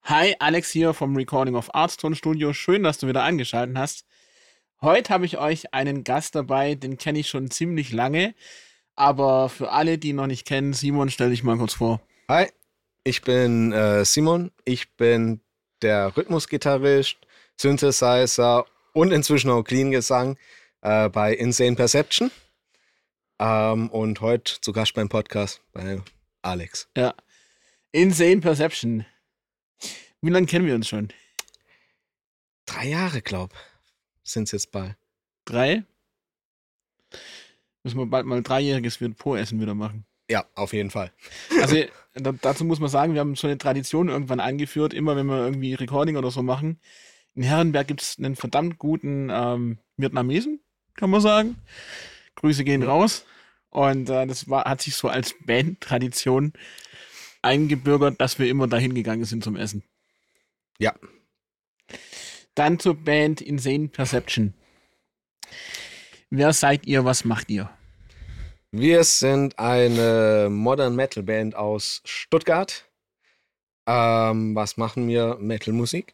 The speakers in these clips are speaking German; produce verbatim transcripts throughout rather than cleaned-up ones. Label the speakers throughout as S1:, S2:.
S1: Hi, Alex hier vom Recording of Arts Tonstudio. Schön, dass du wieder eingeschaltet hast. Heute habe ich euch einen Gast dabei, den kenne ich schon ziemlich lange. Aber für alle, die ihn noch nicht kennen, Simon, stell dich mal kurz vor.
S2: Hi, ich bin äh, Simon. Ich bin der Rhythmusgitarrist, Synthesizer und inzwischen auch Clean-Gesang äh, bei Insane Perception. Ähm, und heute zu Gast beim Podcast bei Alex.
S1: Ja, Insane Perception. Wie lange kennen wir uns schon?
S2: Drei Jahre, glaub, sind es jetzt bald.
S1: Drei? Müssen wir bald mal dreijähriges Wirt-Po-Essen wieder machen.
S2: Ja, auf jeden Fall.
S1: Also da, dazu muss man sagen, wir haben so eine Tradition irgendwann eingeführt, immer wenn wir irgendwie Recording oder so machen. In Herrenberg gibt es einen verdammt guten ähm, Vietnamesen, kann man sagen. Grüße gehen raus. Und äh, das war, hat sich so als Band-Tradition eingebürgert, dass wir immer dahin gegangen sind zum Essen.
S2: Ja.
S1: Dann zur Band Insane Perception. Wer seid ihr, was macht ihr?
S2: Wir sind eine Modern Metal Band aus Stuttgart. Ähm, was machen wir? Metal-Musik.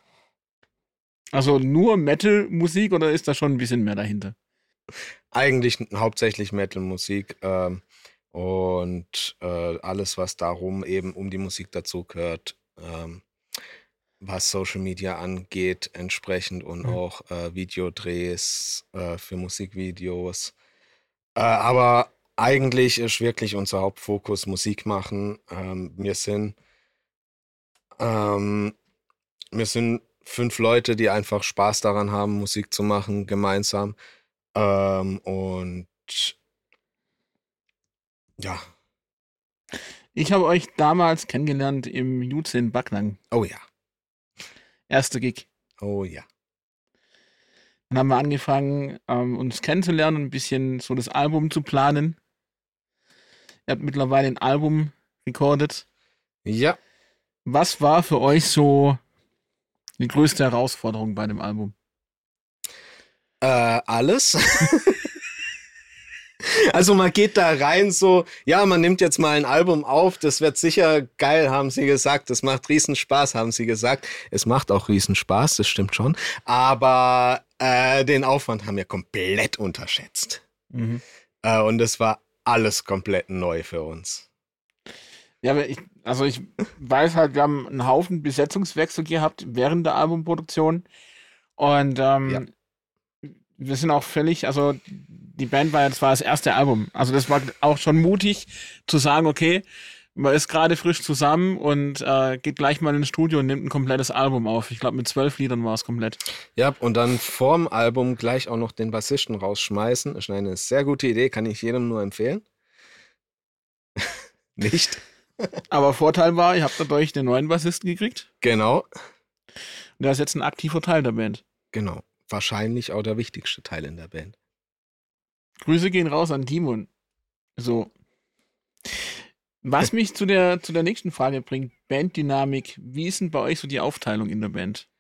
S1: Also nur Metal-Musik oder ist da schon ein bisschen mehr dahinter?
S2: Eigentlich hauptsächlich Metal-Musik ähm, und äh, alles, was darum eben um die Musik dazu gehört, ähm, was Social Media angeht, entsprechend und
S1: Mhm.
S2: auch äh, Videodrehs äh, für Musikvideos. Äh, aber eigentlich ist wirklich unser Hauptfokus Musik machen. Ähm, wir sind ähm, wir sind fünf Leute, die einfach Spaß daran haben, Musik zu machen, gemeinsam. Ähm, und ja,
S1: Ich habe euch damals kennengelernt im Jutze in Backnang.
S2: oh ja,
S1: Erster Gig.
S2: oh ja.
S1: Dann haben wir angefangen, ähm, uns kennenzulernen und ein bisschen so das Album zu planen. Ihr habt mittlerweile ein Album recorded.
S2: Ja,
S1: Was war für euch so die größte Herausforderung bei dem Album?
S2: äh, alles. Also man geht da rein so, ja, man nimmt jetzt mal ein Album auf, das wird sicher geil, haben sie gesagt, das macht riesen Spaß, haben sie gesagt. Es macht auch riesen Spaß, das stimmt schon, aber äh, den Aufwand haben wir komplett unterschätzt.
S1: Mhm.
S2: Äh, und es war alles komplett neu für uns.
S1: Ja, aber ich, also ich weiß halt, wir haben einen Haufen Besetzungswechsel gehabt während der Albumproduktion. Und
S2: Ja.
S1: ähm, wir sind auch völlig, also die Band war ja, das war das erste Album. Also das war auch schon mutig zu sagen, okay, man ist gerade frisch zusammen und äh, geht gleich mal ins Studio und nimmt ein komplettes Album auf. Ich glaube, mit zwölf Liedern war es komplett.
S2: Ja, und dann vorm Album gleich auch noch den Bassisten rausschmeißen, ist eine sehr gute Idee, kann ich jedem nur empfehlen. Nicht?
S1: Aber Vorteil war, ihr habt dadurch den neuen Bassisten gekriegt.
S2: Genau,
S1: Und der ist jetzt ein aktiver Teil der Band.
S2: genau. Wahrscheinlich auch der wichtigste Teil in der Band.
S1: Grüße gehen raus an Timon. So. Was mich zu der, zu der nächsten Frage bringt, Banddynamik. Wie ist denn bei euch so die Aufteilung in der Band?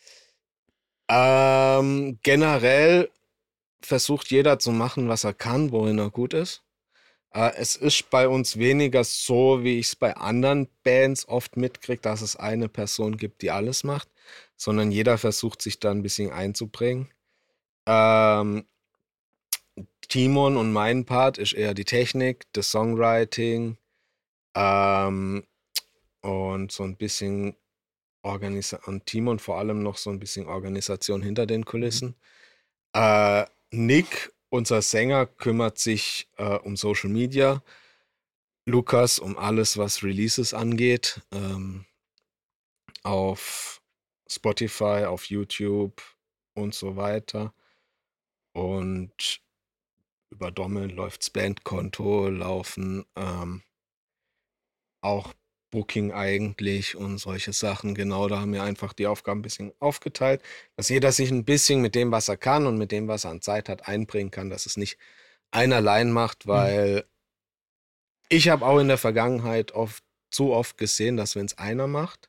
S2: Ähm, generell versucht jeder zu machen, was er kann, worin er gut ist. Äh, es ist bei uns weniger so, wie ich es bei anderen Bands oft mitkriege, dass es eine Person gibt, die alles macht, sondern jeder versucht sich da ein bisschen einzubringen. Ähm, Timon und mein Part ist eher die Technik, das Songwriting ähm, und so ein bisschen Organisation. Und Timon vor allem noch so ein bisschen Organisation hinter den
S1: Mhm.
S2: Kulissen. Äh, Nick, unser Sänger, kümmert sich äh, um Social Media. Lukas um alles, was Releases angeht. Ähm, auf Spotify, auf YouTube und so weiter. Und über Dommel läuft's Bandkonto, laufen ähm, auch Booking eigentlich und solche Sachen. Genau, da haben wir einfach die Aufgaben ein bisschen aufgeteilt, dass jeder sich ein bisschen mit dem, was er kann und mit dem, was er an Zeit hat, einbringen kann, dass es nicht einer allein macht,
S1: Mhm.
S2: weil ich habe auch in der Vergangenheit oft zu oft gesehen, dass wenn es einer macht,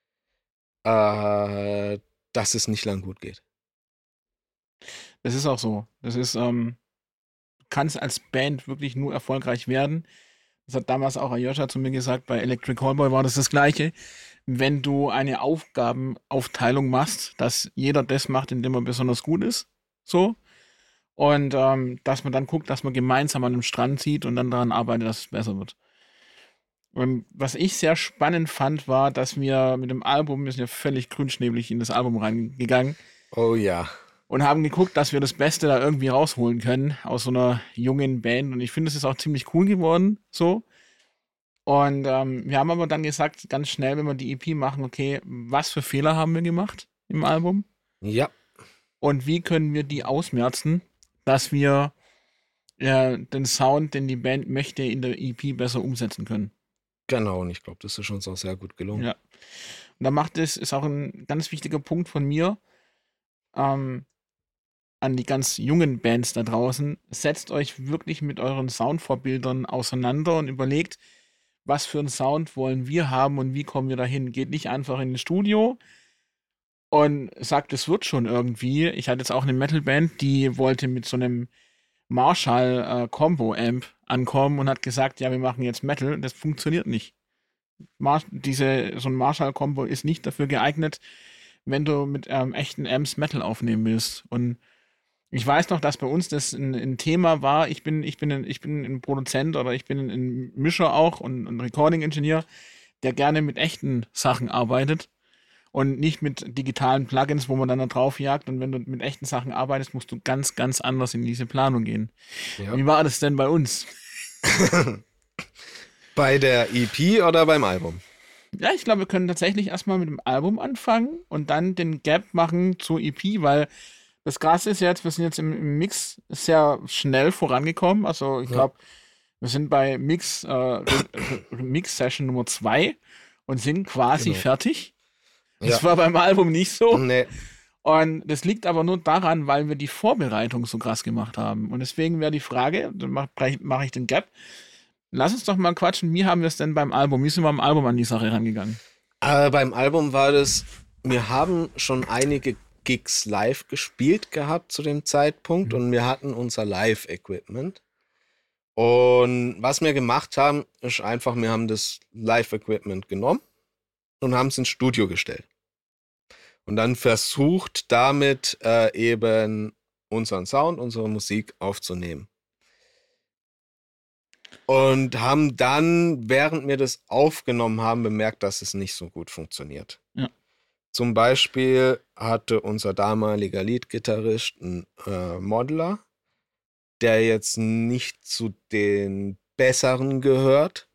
S2: äh, dass es nicht lang gut geht.
S1: Das ist auch so. Das ist, ähm, kann es als Band wirklich nur erfolgreich werden, Das hat damals auch Aljoscha zu mir gesagt, bei Electric Callboy war das das Gleiche. Wenn du eine Aufgabenaufteilung machst, dass jeder das macht, in dem er besonders gut ist, so, und ähm, dass man dann guckt, dass man gemeinsam an einem Strand zieht und dann daran arbeitet, dass es besser wird. Und was ich sehr spannend fand, war, dass wir mit dem Album, wir sind ja völlig grünschnäbelig in das Album reingegangen
S2: Oh ja.
S1: und haben geguckt, dass wir das Beste da irgendwie rausholen können aus so einer jungen Band. Und ich finde, es ist auch ziemlich cool geworden, so. Und ähm, wir haben aber dann gesagt, ganz schnell, wenn wir die E P machen, okay, was für Fehler haben wir gemacht im Album?
S2: Ja.
S1: Und wie können wir die ausmerzen, dass wir äh, den Sound, den die Band möchte, in der E P besser umsetzen können?
S2: Genau, und ich glaube, das ist uns auch sehr gut gelungen.
S1: Ja. Und da macht es, ist auch ein ganz wichtiger Punkt von mir, ähm, an die ganz jungen Bands da draußen, setzt euch wirklich mit euren Soundvorbildern auseinander und überlegt, was für einen Sound wollen wir haben und wie kommen wir dahin. Geht nicht einfach in ein Studio und sagt, es wird schon irgendwie. Ich hatte jetzt auch eine Metalband, die wollte mit so einem Marshall äh, Combo Amp ankommen und hat gesagt, ja, wir machen jetzt Metal. Das funktioniert nicht. Mar diese, so ein Marshall Combo ist nicht dafür geeignet, wenn du mit ähm, echten Amps Metal aufnehmen willst. Und ich weiß noch, dass bei uns das ein, ein Thema war. Ich bin, ich bin, ein, ich bin ein Produzent oder ich bin ein Mischer auch und ein Recording-Ingenieur, der gerne mit echten Sachen arbeitet und nicht mit digitalen Plugins, wo man dann da drauf jagt. Und wenn du mit echten Sachen arbeitest, musst du ganz, ganz anders in diese Planung gehen.
S2: Ja.
S1: Wie war das denn bei uns?
S2: Bei der E P oder beim Album?
S1: Ja, ich glaube, wir können tatsächlich erstmal mit dem Album anfangen und dann den Gap machen zur E P, weil das Krasse ist jetzt, wir sind jetzt im, im Mix sehr schnell vorangekommen. Also ich glaube, ja. wir sind bei Mix, äh, Mix-Session Nummer zwei und sind quasi genau. fertig. Das ja. war beim Album nicht so.
S2: Nee.
S1: Und das liegt aber nur daran, weil wir die Vorbereitung so krass gemacht haben. Und deswegen wäre die Frage, dann mache mach ich den Gap. Lass uns doch mal quatschen, wie haben wir es denn beim Album, wie sind wir am Album an die Sache rangegangen?
S2: Äh, beim Album war das, wir haben schon einige Gigs live gespielt gehabt zu dem Zeitpunkt mhm. und wir hatten unser Live-Equipment. Und was wir gemacht haben, ist einfach, wir haben das Live-Equipment genommen und haben es ins Studio gestellt. Und dann versucht, damit äh, eben unseren Sound, unsere Musik aufzunehmen. Und haben dann, während wir das aufgenommen haben, bemerkt, dass es nicht so gut funktioniert.
S1: Ja.
S2: Zum Beispiel hatte unser damaliger Lead-Gitarrist einen äh, Modeler, der jetzt nicht zu den Besseren gehört.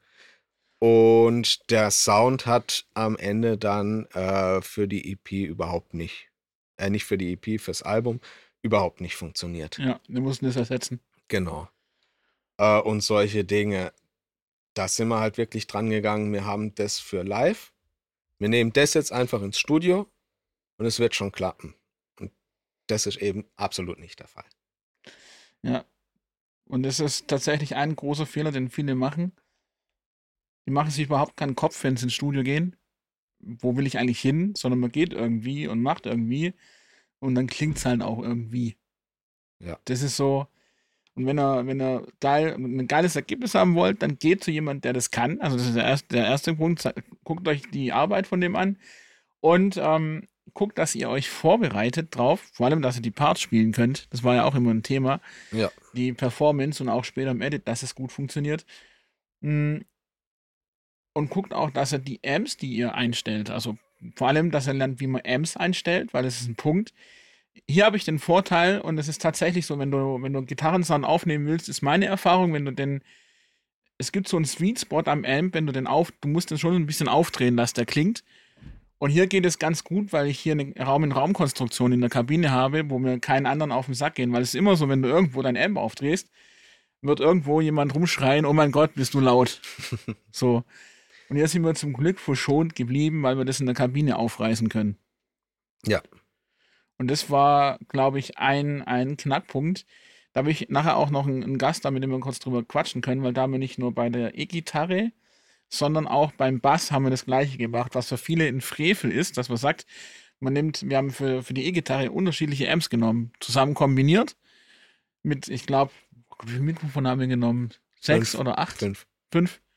S2: Und der Sound hat am Ende dann äh, für die E P überhaupt nicht, äh, nicht für die E P, fürs Album, überhaupt nicht funktioniert.
S1: Ja, wir mussten das ersetzen.
S2: Genau. Äh, und solche Dinge, da sind wir halt wirklich dran gegangen. Wir haben das für live. Wir nehmen das jetzt einfach ins Studio und es wird schon klappen. Und das ist eben absolut nicht der Fall.
S1: Ja. Und das ist tatsächlich ein großer Fehler, den viele machen. Die machen sich überhaupt keinen Kopf, wenn sie ins Studio gehen. Wo will ich eigentlich hin? Sondern man geht irgendwie und macht irgendwie. Und dann klingt es halt auch irgendwie.
S2: Ja.
S1: Das ist so. Und wenn ihr, wenn ihr geil, ein geiles Ergebnis haben wollt, dann geht zu jemandem, der das kann. Also das ist der erste, der erste Punkt. Guckt euch die Arbeit von dem an. Und ähm, guckt, dass ihr euch vorbereitet drauf. Vor allem, dass ihr die Parts spielen könnt. Das war ja auch immer ein Thema.
S2: Ja.
S1: Die Performance und auch später im Edit, dass es gut funktioniert. Und guckt auch, dass ihr die Amps, die ihr einstellt, also vor allem, dass ihr lernt, wie man Amps einstellt, weil das ist ein Punkt. Hier habe ich den Vorteil, und es ist tatsächlich so, wenn du, wenn du Gitarrensound aufnehmen willst, ist meine Erfahrung, wenn du den, es gibt so einen Sweet Spot am Amp, wenn du den auf, du musst den schon ein bisschen aufdrehen, dass der klingt. Und hier geht es ganz gut, weil ich hier eine Raum-in-Raum-Konstruktion in der Kabine habe, wo mir keinen anderen auf den Sack gehen, weil es ist immer so, wenn du irgendwo dein Amp aufdrehst, wird irgendwo jemand rumschreien, oh mein Gott, bist du laut. So. Und hier sind wir zum Glück verschont geblieben, weil wir das in der Kabine aufreißen können.
S2: Ja.
S1: Und das war, glaube ich, ein, ein Knackpunkt. Da habe ich nachher auch noch einen, einen Gast da, mit dem wir kurz drüber quatschen können, weil da haben wir nicht nur bei der E-Gitarre, sondern auch beim Bass haben wir das Gleiche gemacht, was für viele ein Frevel ist, dass man sagt, man nimmt, wir haben für, für die E-Gitarre unterschiedliche Amps genommen, zusammen kombiniert mit, ich glaube, wie viele Mikrofone haben wir genommen? Sechs
S2: Fünf.
S1: oder acht?
S2: Fünf.
S1: Fünf.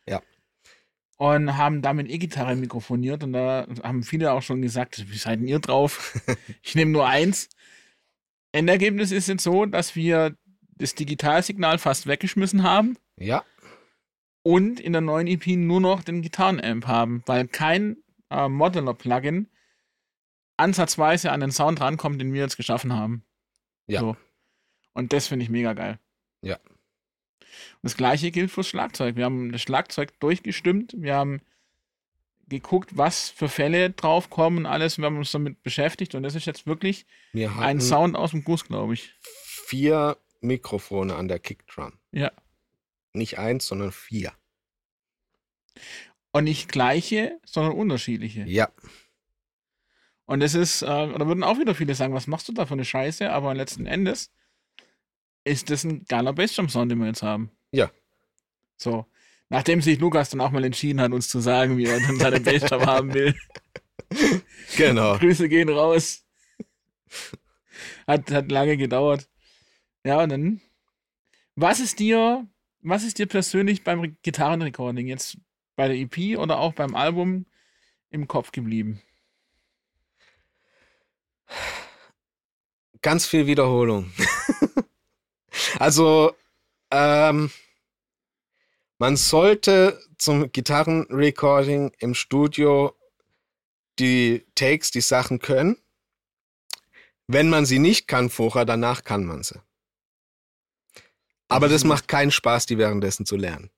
S1: und haben damit E-Gitarre mikrofoniert. Und da haben viele auch schon gesagt, wie seid denn ihr drauf? Ich nehme nur eins. Endergebnis ist jetzt so, dass wir das Digitalsignal fast weggeschmissen haben
S2: Ja,
S1: und in der neuen E P nur noch den Gitarrenamp haben, weil kein äh, Modeler-Plugin ansatzweise an den Sound rankommt, den wir jetzt geschaffen haben.
S2: ja,
S1: So. Und das finde ich mega geil.
S2: ja.
S1: Und das gleiche gilt fürs Schlagzeug. Wir haben das Schlagzeug durchgestimmt, wir haben geguckt, was für Fälle draufkommen und alles. Wir haben uns damit beschäftigt und das ist jetzt wirklich
S2: Wir
S1: ein
S2: hatten
S1: Sound aus dem Guss, glaube ich.
S2: vier Mikrofone an der Kickdrum.
S1: Ja.
S2: Nicht eins, sondern vier.
S1: Und nicht gleiche, sondern unterschiedliche.
S2: Ja,
S1: Und das ist, äh, da würden auch wieder viele sagen, was machst du da für eine Scheiße? Aber letzten Endes ist das ein geiler Bassdrum-Sound, den wir jetzt haben.
S2: ja.
S1: So. Nachdem sich Lukas dann auch mal entschieden hat, uns zu sagen, wie er dann seine Bassdrum haben will.
S2: Genau.
S1: Grüße gehen raus. Hat, hat lange gedauert. Ja, und dann, was ist dir, was ist dir persönlich beim Gitarrenrecording jetzt bei der E P oder auch beim Album im Kopf geblieben?
S2: Ganz viel Wiederholung. Also, ähm, man sollte zum Gitarrenrecording im Studio die Takes, die Sachen können. Wenn man sie nicht kann vorher, danach kann man sie. Aber das macht keinen Spaß, die währenddessen zu lernen.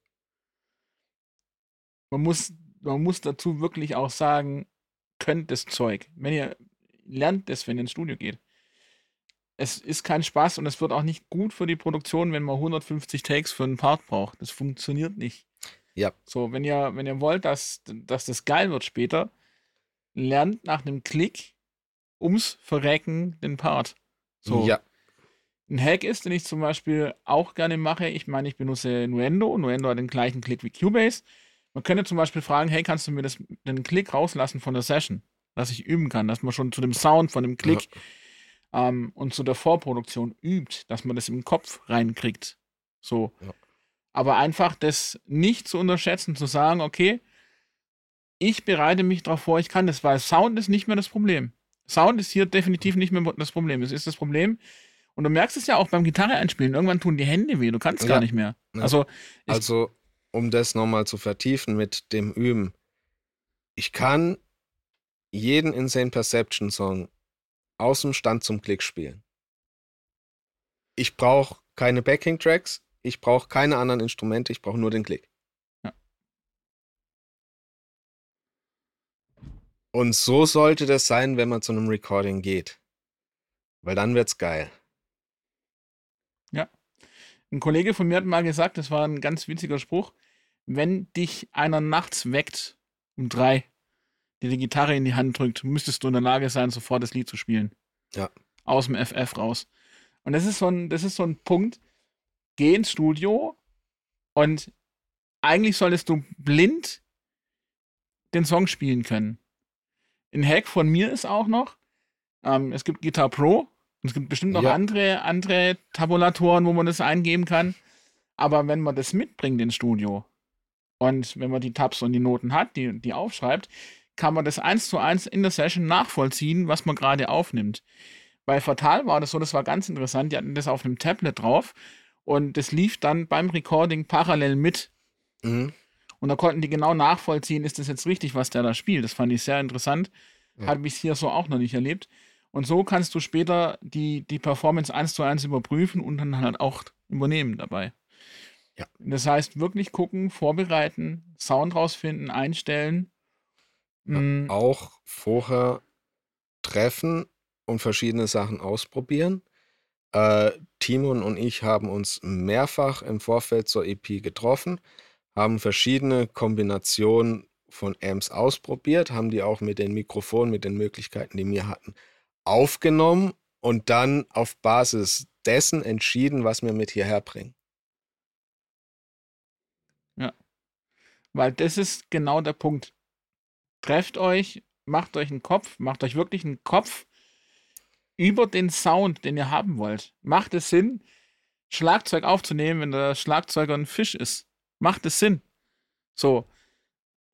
S1: Man muss, man muss dazu wirklich auch sagen, könnt das Zeug. Wenn ihr lernt das, wenn ihr ins Studio geht. Es ist kein Spaß und es wird auch nicht gut für die Produktion, wenn man hundertfünfzig Takes für einen Part braucht. Das funktioniert nicht.
S2: Ja.
S1: So, wenn ihr, wenn ihr wollt, dass, dass das geil wird später, lernt nach einem Klick ums Verrecken den Part. So.
S2: Ja.
S1: Ein Hack ist, den ich zum Beispiel auch gerne mache. Ich meine, ich benutze Nuendo. Nuendo hat den gleichen Klick wie Cubase. Man könnte zum Beispiel fragen, hey, kannst du mir das, den Klick rauslassen von der Session? Dass ich üben kann, dass man schon zu dem Sound von dem Klick ja. ähm, und zu der Vorproduktion übt, dass man das im Kopf reinkriegt. So.
S2: Ja.
S1: Aber einfach das nicht zu unterschätzen, zu sagen, okay, ich bereite mich darauf vor, ich kann das, weil Sound ist nicht mehr das Problem. Sound ist hier definitiv nicht mehr das Problem. Es ist das Problem, und du merkst es ja auch beim Gitarre einspielen, irgendwann tun die Hände weh, du kannst
S2: ja.
S1: gar nicht mehr.
S2: Ja.
S1: Also,
S2: also, um das nochmal zu vertiefen mit dem Üben, ich kann jeden Insane Perception Song aus dem Stand zum Klick spielen. Ich brauche keine Backing-Tracks, ich brauche keine anderen Instrumente, ich brauche nur den Klick.
S1: Ja.
S2: Und so sollte das sein, wenn man zu einem Recording geht. Weil dann wird's geil.
S1: Ja. Ein Kollege von mir hat mal gesagt, das war ein ganz witziger Spruch, wenn dich einer nachts weckt, um drei, dir die Gitarre in die Hand drückt, müsstest du in der Lage sein, sofort das Lied zu spielen.
S2: Ja.
S1: Aus dem F F raus. Und das ist so ein, das ist so ein Punkt, geh ins Studio und eigentlich solltest du blind den Song spielen können. Ein Hack von mir ist auch noch, ähm, es gibt Guitar Pro, und es gibt bestimmt noch
S2: Ja.
S1: andere, andere Tabulatoren, wo man das eingeben kann. Aber wenn man das mitbringt ins Studio und wenn man die Tabs und die Noten hat, die, die aufschreibt, kann man das eins zu eins in der Session nachvollziehen, was man gerade aufnimmt. Bei Fatal war das so, das war ganz interessant, die hatten das auf einem Tablet drauf und das lief dann beim Recording parallel mit.
S2: Mhm.
S1: Und da konnten die genau nachvollziehen, ist das jetzt richtig, was der da spielt. Das fand ich sehr interessant.
S2: Ja.
S1: Habe ich hier so auch noch nicht erlebt. Und so kannst du später die, die Performance eins zu eins überprüfen und dann halt auch übernehmen dabei.
S2: Ja.
S1: Das heißt, wirklich gucken, vorbereiten, Sound rausfinden, einstellen.
S2: Ja,
S1: Mm,
S2: auch vorher treffen und verschiedene Sachen ausprobieren. Äh, Timon und ich haben uns mehrfach im Vorfeld zur E P getroffen, haben verschiedene Kombinationen von Amps ausprobiert, haben die auch mit den Mikrofonen, mit den Möglichkeiten, die wir hatten, aufgenommen und dann auf Basis dessen entschieden, was wir mit hierher bringen.
S1: Weil das ist genau der Punkt. Trefft euch, macht euch einen Kopf, macht euch wirklich einen Kopf über den Sound, den ihr haben wollt. Macht es Sinn, Schlagzeug aufzunehmen, wenn der Schlagzeuger ein Fisch ist? Macht es Sinn? So.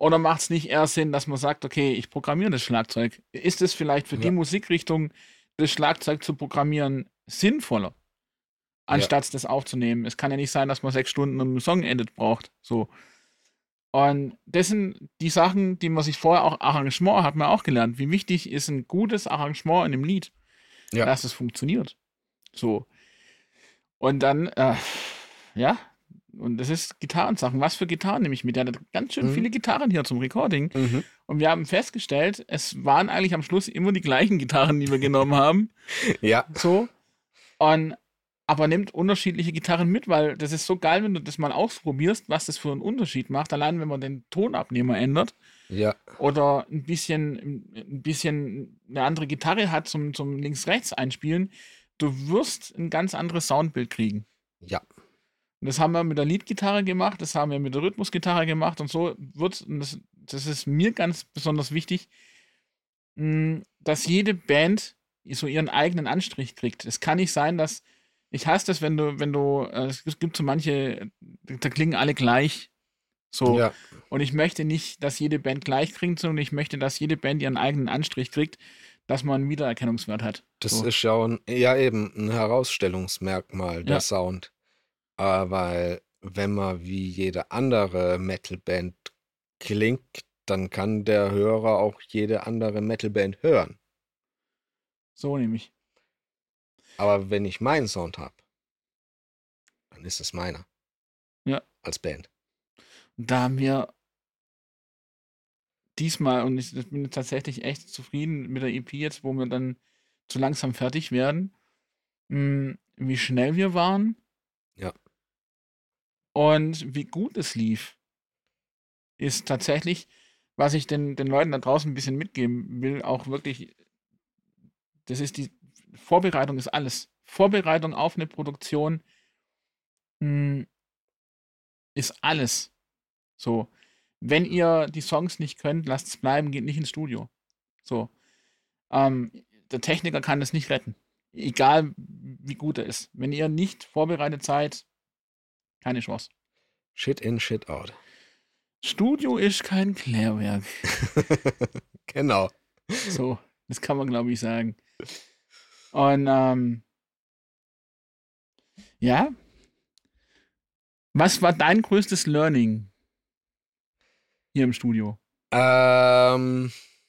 S1: Oder macht es nicht eher Sinn, dass man sagt, okay, ich programmiere das Schlagzeug? Ist es vielleicht für die
S2: Ja,
S1: Musikrichtung, das Schlagzeug zu programmieren, sinnvoller,
S2: ja,
S1: anstatt das aufzunehmen? Es kann ja nicht sein, dass man sechs Stunden um ein Song-Edit braucht. So. Und das sind die Sachen, die man sich vorher auch Arrangement hat man auch gelernt. Wie wichtig ist ein gutes Arrangement in einem Lied,
S2: ja.
S1: dass es funktioniert. So. Und dann, äh, ja, und das ist Gitarrensachen. Was für Gitarren nehme ich mit? Der hat ganz schön
S2: Mhm.
S1: viele Gitarren hier zum Recording.
S2: Mhm.
S1: Und wir haben festgestellt, es waren eigentlich am Schluss immer die gleichen Gitarren, die wir genommen haben.
S2: Ja,
S1: So. Und aber nimmt unterschiedliche Gitarren mit, weil das ist so geil, wenn du das mal ausprobierst, was das für einen Unterschied macht. Allein wenn man den Tonabnehmer ändert
S2: ja,
S1: oder ein bisschen, ein bisschen eine andere Gitarre hat zum, zum Links-Rechts einspielen, du wirst ein ganz anderes Soundbild kriegen.
S2: ja.
S1: Und das haben wir mit der Leadgitarre gemacht, das haben wir mit der Rhythmusgitarre gemacht und so wird, und das, das ist mir ganz besonders wichtig, mh, dass jede Band so ihren eigenen Anstrich kriegt. Es kann nicht sein, dass ich hasse das, wenn du, wenn du, äh, es gibt so manche, da klingen alle gleich. So.
S2: Ja,
S1: Und ich möchte nicht, dass jede Band gleich klingt, sondern ich möchte, dass jede Band ihren eigenen Anstrich kriegt, dass man einen Wiedererkennungswert hat.
S2: das
S1: So.
S2: ist ja, auch ein, ja eben ein Herausstellungsmerkmal, der
S1: Ja,
S2: Sound. Äh, weil wenn man wie jede andere Metalband klingt, dann kann der Hörer auch jede andere Metalband hören.
S1: so nämlich.
S2: Aber wenn ich meinen Sound habe, dann ist es meiner
S1: Ja.
S2: als Band.
S1: Und da haben wir diesmal, und ich, ich bin tatsächlich echt zufrieden mit der E P jetzt, wo wir dann zu langsam fertig werden, mh, wie schnell wir waren
S2: Ja,
S1: und wie gut es lief, ist tatsächlich, was ich den, den Leuten da draußen ein bisschen mitgeben will, auch wirklich, das ist die Vorbereitung ist alles. Vorbereitung auf eine Produktion mh, ist alles. So, wenn ihr die Songs nicht könnt, lasst es bleiben, geht nicht ins Studio. So, ähm, der Techniker kann das nicht retten. Egal wie gut er ist. Wenn ihr nicht vorbereitet seid, keine Chance.
S2: Shit in, Shit out.
S1: Studio ist kein Klärwerk.
S2: Genau.
S1: So, das kann man, glaube ich, sagen. Und ähm, ja, was war dein größtes Learning hier im Studio?
S2: Ähm,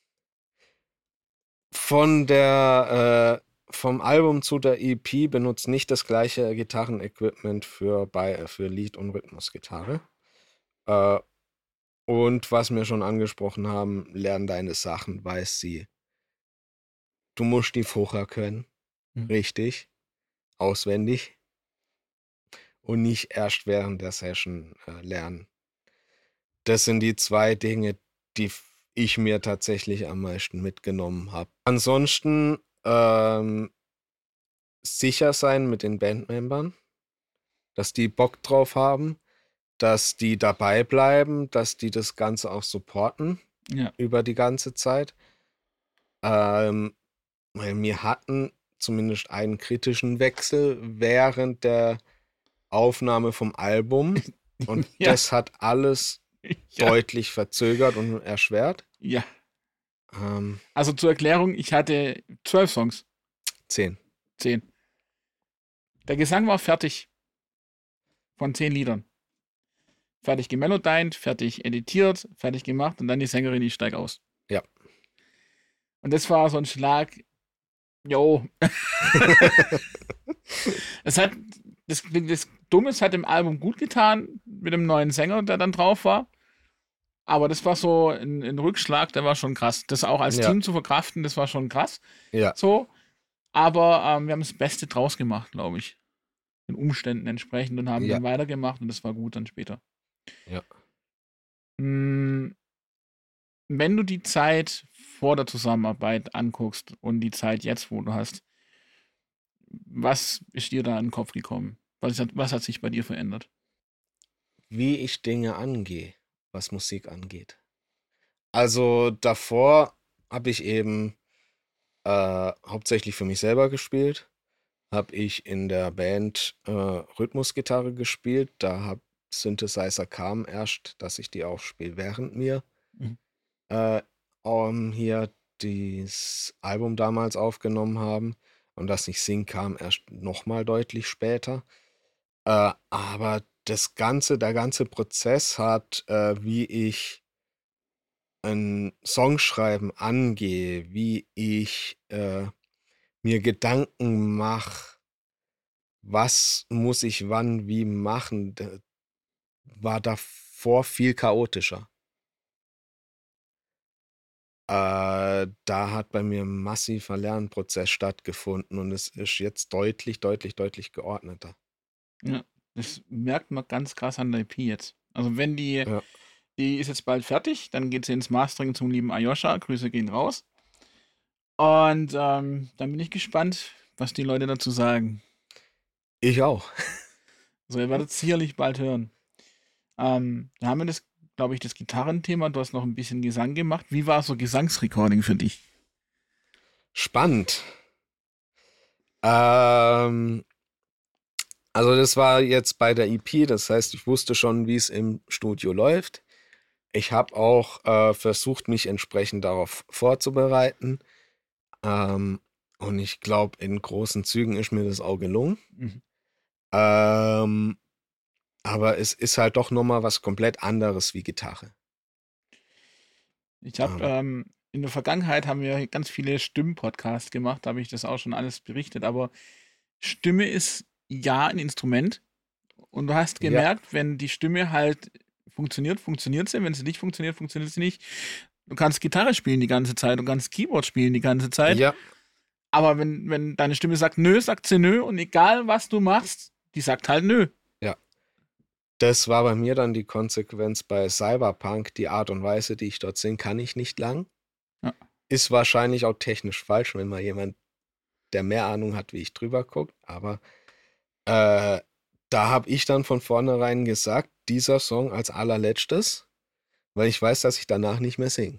S2: von der, äh, vom Album zu der E P benutzt nicht das gleiche Gitarrenequipment für, bei, für Lead- und Rhythmusgitarre. Äh, und was wir schon angesprochen haben, lern deine Sachen, weiß sie. Du musst die vorher können,
S1: Hm.
S2: richtig, auswendig und nicht erst während der Session äh, lernen. Das sind die zwei Dinge, die f- ich mir tatsächlich am meisten mitgenommen habe. Ansonsten ähm, sicher sein mit den Bandmembern, dass die Bock drauf haben, dass die dabei bleiben, dass die das Ganze auch supporten
S1: Ja,
S2: über die ganze Zeit. Ähm, weil wir hatten zumindest einen kritischen Wechsel während der Aufnahme vom Album und
S1: ja,
S2: das hat alles
S1: ja,
S2: deutlich verzögert und erschwert.
S1: ja.
S2: Ähm,
S1: Also zur Erklärung, ich hatte zwölf Songs,
S2: zehn.
S1: zehn. Der Gesang war fertig von zehn Liedern. Fertig gemelodined, fertig editiert, fertig gemacht und dann die Sängerin, ich steig aus.
S2: Ja.
S1: Und das war so ein Schlag, jo. Es hat, das, das Dumme, es hat dem Album gut getan, mit dem neuen Sänger, der dann drauf war. Aber das war so ein, ein Rückschlag, der war schon krass. Das auch als
S2: Ja,
S1: Team zu verkraften, das war schon krass.
S2: ja,
S1: So. Aber ähm, wir haben das Beste draus gemacht, glaube ich. Den Umständen entsprechend und haben
S2: ja,
S1: dann weitergemacht und das war gut dann später.
S2: ja.
S1: Mm, Wenn du die Zeit vor der Zusammenarbeit anguckst und die Zeit jetzt, wo du hast, was ist dir da in den Kopf gekommen? Was hat, was hat sich bei dir verändert?
S2: Wie ich Dinge angehe, was Musik angeht. Also davor habe ich eben äh, hauptsächlich für mich selber gespielt. Habe ich in der Band äh, Rhythmusgitarre gespielt. Da hab Synthesizer kam erst, dass ich die auch spiele während mir.
S1: Mhm.
S2: äh, um hier das Album damals aufgenommen haben. Und das nicht Sing kam erst nochmal deutlich später. Äh, aber das ganze, der ganze Prozess hat, äh, wie ich ein Songschreiben angehe, wie ich äh, mir Gedanken mache, was muss ich wann wie machen, d- war davor viel chaotischer. Äh, da hat bei mir ein massiver Lernprozess stattgefunden und es ist jetzt deutlich, deutlich, deutlich geordneter.
S1: Ja, das merkt man ganz krass an der E P jetzt. Also wenn die,
S2: Ja.
S1: die ist jetzt bald fertig, dann geht sie ins Mastering zum lieben Ayosha. Grüße gehen raus. Und ähm, dann bin ich gespannt, was die Leute dazu sagen.
S2: Ich auch.
S1: Also ihr werdet es sicherlich bald hören. Ähm, da haben wir das, glaube ich, das Gitarrenthema. Du hast noch ein bisschen Gesang gemacht. Wie war so Gesangsrecording für dich?
S2: Spannend. Ähm, also das war jetzt bei der E P, das heißt, ich wusste schon, wie es im Studio läuft. Ich habe auch äh, versucht, mich entsprechend darauf vorzubereiten. Ähm, und ich glaube, in großen Zügen ist mir das auch gelungen.
S1: Mhm.
S2: Ähm, aber es ist halt doch nochmal was komplett anderes wie Gitarre.
S1: Ich habe
S2: Ähm,
S1: ähm, in der Vergangenheit haben wir ganz viele Stimmen-Podcasts gemacht, da habe ich das auch schon alles berichtet, aber Stimme ist ja ein Instrument und du hast
S2: ja,
S1: gemerkt, wenn die Stimme halt funktioniert, funktioniert sie, wenn sie nicht funktioniert, funktioniert sie nicht. Du kannst Gitarre spielen die ganze Zeit, du kannst Keyboard spielen die ganze Zeit,
S2: ja,
S1: aber wenn, wenn deine Stimme sagt nö, sagt sie nö und egal was du machst, die sagt halt nö.
S2: ja. Das war bei mir dann die Konsequenz bei Cyberpunk. Die Art und Weise, die ich dort singe, kann ich nicht lang.
S1: Ja.
S2: Ist wahrscheinlich auch technisch falsch, wenn mal jemand, der mehr Ahnung hat, wie ich drüber guckt. Aber äh, da habe ich dann von vornherein gesagt, dieser Song als allerletztes, weil ich weiß, dass ich danach nicht mehr singe.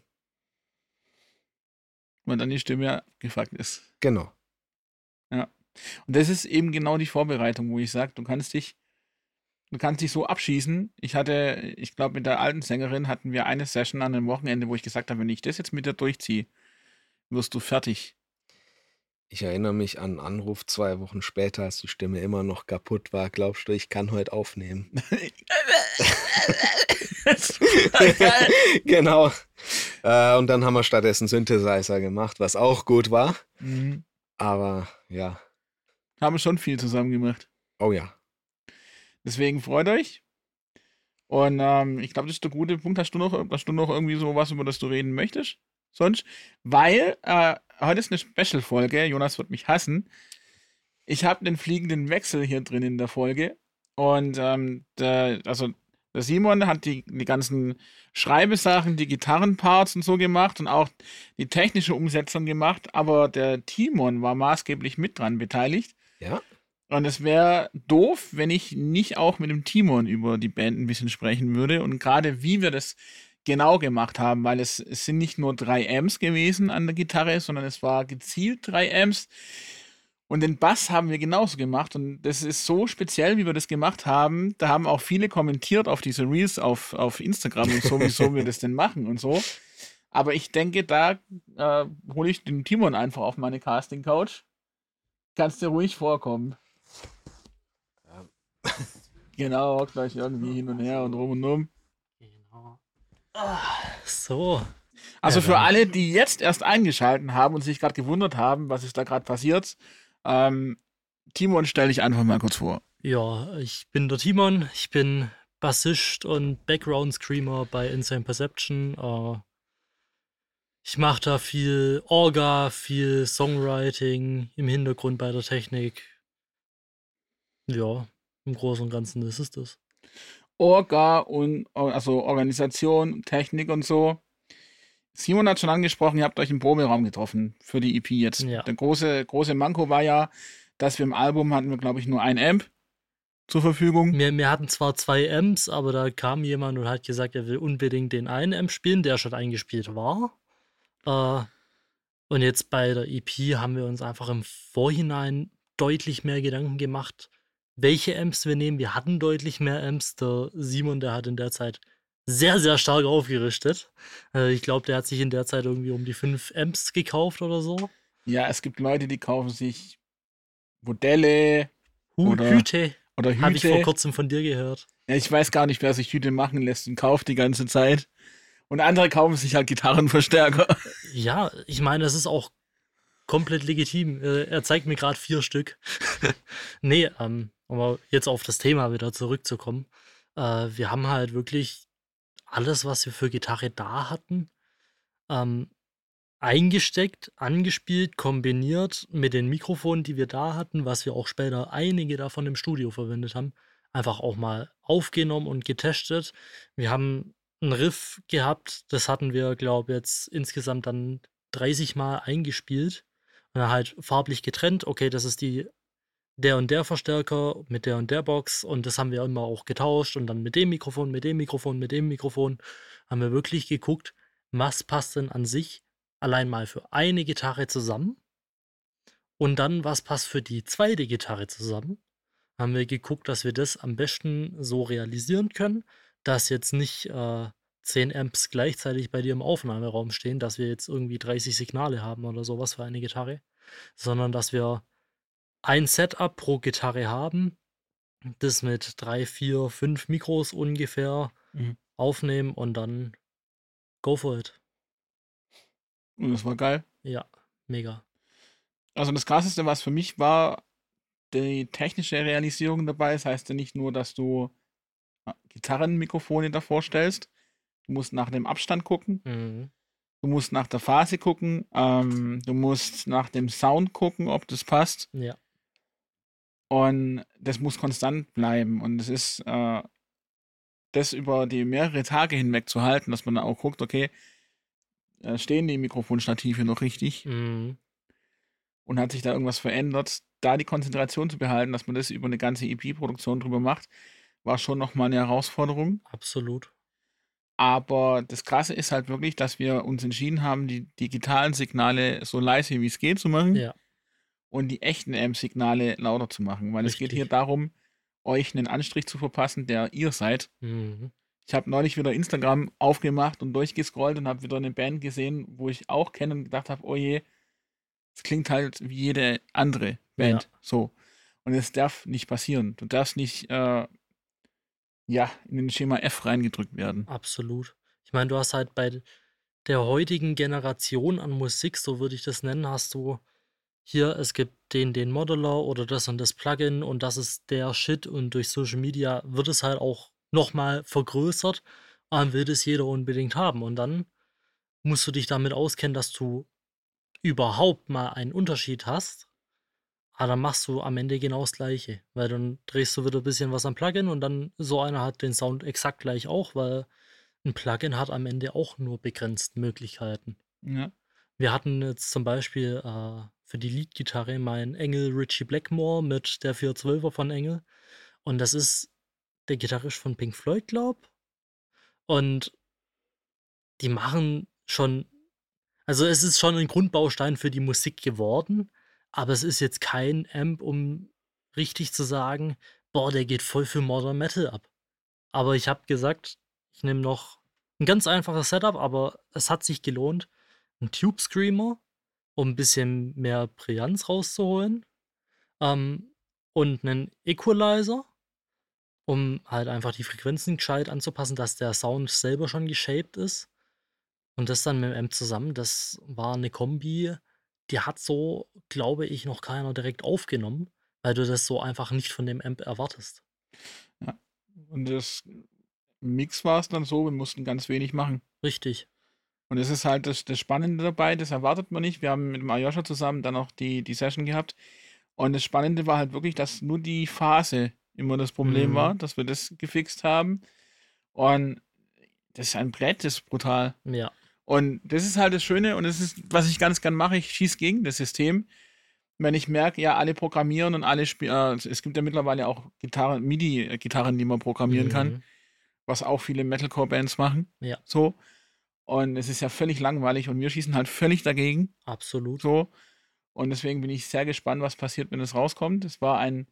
S1: Und dann die Stimme gefragt ist.
S2: Genau.
S1: Ja. Und das ist eben genau die Vorbereitung, wo ich sage, du kannst dich, du kannst dich so abschießen. Ich hatte, ich glaube, mit der alten Sängerin hatten wir eine Session an einem Wochenende, wo ich gesagt habe, wenn ich das jetzt mit dir durchziehe, wirst du fertig.
S2: Ich erinnere mich an einen Anruf zwei Wochen später, als die Stimme immer noch kaputt war. Glaubst du, ich kann heute aufnehmen? Genau. Äh, und dann haben wir stattdessen Synthesizer gemacht, was auch gut war.
S1: Mhm.
S2: Aber ja.
S1: Haben schon viel zusammen gemacht.
S2: Oh ja.
S1: Deswegen freut euch. Und ähm, ich glaube, das ist der gute Punkt. Hast du noch, hast du noch irgendwie so was, über das du reden möchtest? Sonst? Weil äh, heute ist eine Special-Folge. Jonas wird mich hassen. Ich habe einen fliegenden Wechsel hier drin in der Folge. Und ähm, der, also der Simon hat die, die ganzen Schreibesachen, die Gitarrenparts und so gemacht und auch die technische Umsetzung gemacht. Aber der Timon war maßgeblich mit dran beteiligt.
S2: Ja.
S1: Und es wäre doof, wenn ich nicht auch mit dem Timon über die Band ein bisschen sprechen würde und gerade wie wir das genau gemacht haben, weil es, es sind nicht nur drei Amps gewesen an der Gitarre, sondern es war gezielt drei Amps und den Bass haben wir genauso gemacht und das ist so speziell, wie wir das gemacht haben. Da haben auch viele kommentiert auf diese Reels auf, auf Instagram und so, wieso wir das denn machen und so. Aber ich denke, da äh, hole ich den Timon einfach auf meine Casting-Couch. Kannst dir ruhig vorkommen. Genau, gleich irgendwie hin und her und rum und um.
S3: Genau. Ah, so.
S1: Also
S3: Ja,
S1: für
S3: dann-
S1: alle, die jetzt erst eingeschalten haben und sich gerade gewundert haben, was ist da gerade passiert, ähm, Timon, stell dich einfach mal kurz vor.
S3: Ja, ich bin der Timon. Ich bin Bassist und Background-Screamer bei Insane Perception. Äh, ich mache da viel Orga, viel Songwriting im Hintergrund bei der Technik. Ja, im Großen und Ganzen ist es das.
S1: Orga und also Organisation, Technik und so. Simon hat schon angesprochen, ihr habt euch im Proberaum getroffen für die E P jetzt.
S3: Ja.
S1: Der große, große Manko war ja, dass wir im Album hatten wir, glaube ich, nur ein Amp zur Verfügung.
S3: Wir, wir hatten zwar zwei Amps, aber da kam jemand und hat gesagt, er will unbedingt den einen Amp spielen, der schon eingespielt war. Äh, und jetzt bei der E P haben wir uns einfach im Vorhinein deutlich mehr Gedanken gemacht, welche Amps wir nehmen. Wir hatten deutlich mehr Amps. Der Simon, der hat in der Zeit sehr, sehr stark aufgerüstet. Äh, ich glaube, der hat sich in der Zeit irgendwie um die fünf Amps gekauft oder so.
S1: Ja, es gibt Leute, die kaufen sich Modelle
S3: Hü
S1: oder,
S3: Hüte,
S1: oder
S3: habe ich vor
S1: Hüte.
S3: kurzem von dir gehört.
S1: Ja, ich weiß gar nicht, wer sich Hüte machen lässt und kauft die ganze Zeit. Und andere kaufen sich halt Gitarrenverstärker.
S3: Ja, ich meine, es ist auch komplett legitim. Äh, er zeigt mir gerade vier Stück. Nee, ähm, um jetzt auf das Thema wieder zurückzukommen. Äh, wir haben halt wirklich alles, was wir für Gitarre da hatten, ähm, eingesteckt, angespielt, kombiniert mit den Mikrofonen, die wir da hatten, was wir auch später einige davon im Studio verwendet haben, einfach auch mal aufgenommen und getestet. Wir haben einen Riff gehabt, das hatten wir, glaube ich, jetzt insgesamt dann dreißig Mal eingespielt und dann halt farblich getrennt. Okay, das ist die der und der Verstärker mit der und der Box und das haben wir immer auch getauscht und dann mit dem Mikrofon, mit dem Mikrofon, mit dem Mikrofon haben wir wirklich geguckt, was passt denn an sich allein mal für eine Gitarre zusammen und dann was passt für die zweite Gitarre zusammen. Haben wir geguckt, dass wir das am besten so realisieren können, dass jetzt nicht äh, zehn Amps gleichzeitig bei dir im Aufnahmeraum stehen, dass wir jetzt irgendwie dreißig Signale haben oder sowas für eine Gitarre, sondern dass wir ein Setup pro Gitarre haben, das mit drei, vier, fünf Mikros ungefähr
S1: Mhm.
S3: aufnehmen und dann go for it.
S1: Und das war geil.
S3: Ja, mega.
S1: Also das Krasseste, was für mich war, die technische Realisierung dabei. Das heißt ja nicht nur, dass du äh, Gitarrenmikrofone davor stellst. Du musst nach dem Abstand gucken.
S3: Mhm.
S1: Du musst nach der Phase gucken. Ähm, du musst nach dem Sound gucken, ob das passt.
S3: Ja,
S1: Und das muss konstant bleiben. Und es ist äh, das über die mehrere Tage hinweg zu halten, dass man dann auch guckt, okay, äh, stehen die Mikrofonstative noch richtig
S3: mhm.
S1: und hat sich da irgendwas verändert. Da die Konzentration zu behalten, dass man das über eine ganze E P-Produktion drüber macht, war schon nochmal eine Herausforderung.
S3: Absolut.
S1: Aber das Krasse ist halt wirklich, dass wir uns entschieden haben, die digitalen Signale so leise wie es geht zu machen
S3: Ja,
S1: und die echten Amp-Signale lauter zu machen. Weil es geht hier
S3: richtig.
S1: darum, euch einen Anstrich zu verpassen, der ihr seid.
S3: Mhm.
S1: Ich habe neulich wieder Instagram aufgemacht und durchgescrollt und habe wieder eine Band gesehen, wo ich auch kenne und gedacht habe, oh je, es klingt halt wie jede andere
S3: Ja,
S1: Band. So. Und es darf nicht passieren. Du darfst nicht äh, ja, in den Schema F reingedrückt werden.
S3: absolut. Ich meine, du hast halt bei der heutigen Generation an Musik, so würde ich das nennen, hast du hier, es gibt den, den Modeler oder das und das Plugin und das ist der Shit und durch Social Media wird es halt auch nochmal vergrößert und will das jeder unbedingt haben. Und dann musst du dich damit auskennen, dass du überhaupt mal einen Unterschied hast, aber dann machst du am Ende genau das Gleiche, weil dann drehst du wieder ein bisschen was am Plugin und dann so einer hat den Sound exakt gleich auch, weil ein Plugin hat am Ende auch nur begrenzt Möglichkeiten.
S1: Ja.
S3: Wir hatten jetzt zum Beispiel äh, für die Leadgitarre meinen Engel Richie Blackmore mit der vierhundertzwölfer von Engel. Und das ist der Gitarrist von Pink Floyd, glaub. Und die machen schon, also es ist schon ein Grundbaustein für die Musik geworden, aber es ist jetzt kein Amp, um richtig zu sagen, boah, der geht voll für Modern Metal ab. Aber ich habe gesagt, ich nehme noch ein ganz einfaches Setup, aber es hat sich gelohnt. Ein Tube Screamer, um ein bisschen mehr Brillanz rauszuholen. Ähm, und einen Equalizer, um halt einfach die Frequenzen gescheit anzupassen, dass der Sound selber schon geshaped ist. Und das dann mit dem Amp zusammen, das war eine Kombi, die hat so, glaube ich, noch keiner direkt aufgenommen, weil du das so einfach nicht von dem Amp erwartest.
S1: Ja. Und das Mix war es dann so, wir mussten ganz wenig machen.
S3: Richtig.
S1: Und das ist halt das, das Spannende dabei, das erwartet man nicht. Wir haben mit dem Aljoscha zusammen dann auch die, die Session gehabt. Und das Spannende war halt wirklich, dass nur die Phase immer das Problem war,
S3: Mhm.
S1: dass wir das gefixt haben. Und das ist ein Brett, das ist brutal.
S3: Ja.
S1: Und das ist halt das Schöne und das ist, was ich ganz gern mache, ich schieße gegen das System. Wenn ich merke, ja, alle programmieren und alle spielen, äh, es gibt ja mittlerweile auch Gitarren, MIDI-Gitarren, die man programmieren kann,
S3: Mhm.
S1: was auch viele Metalcore-Bands machen.
S3: Ja,
S1: So. Und es ist ja völlig langweilig und wir schießen halt völlig dagegen.
S3: absolut.
S1: So. Und deswegen bin ich sehr gespannt, was passiert, wenn es rauskommt. Es war ein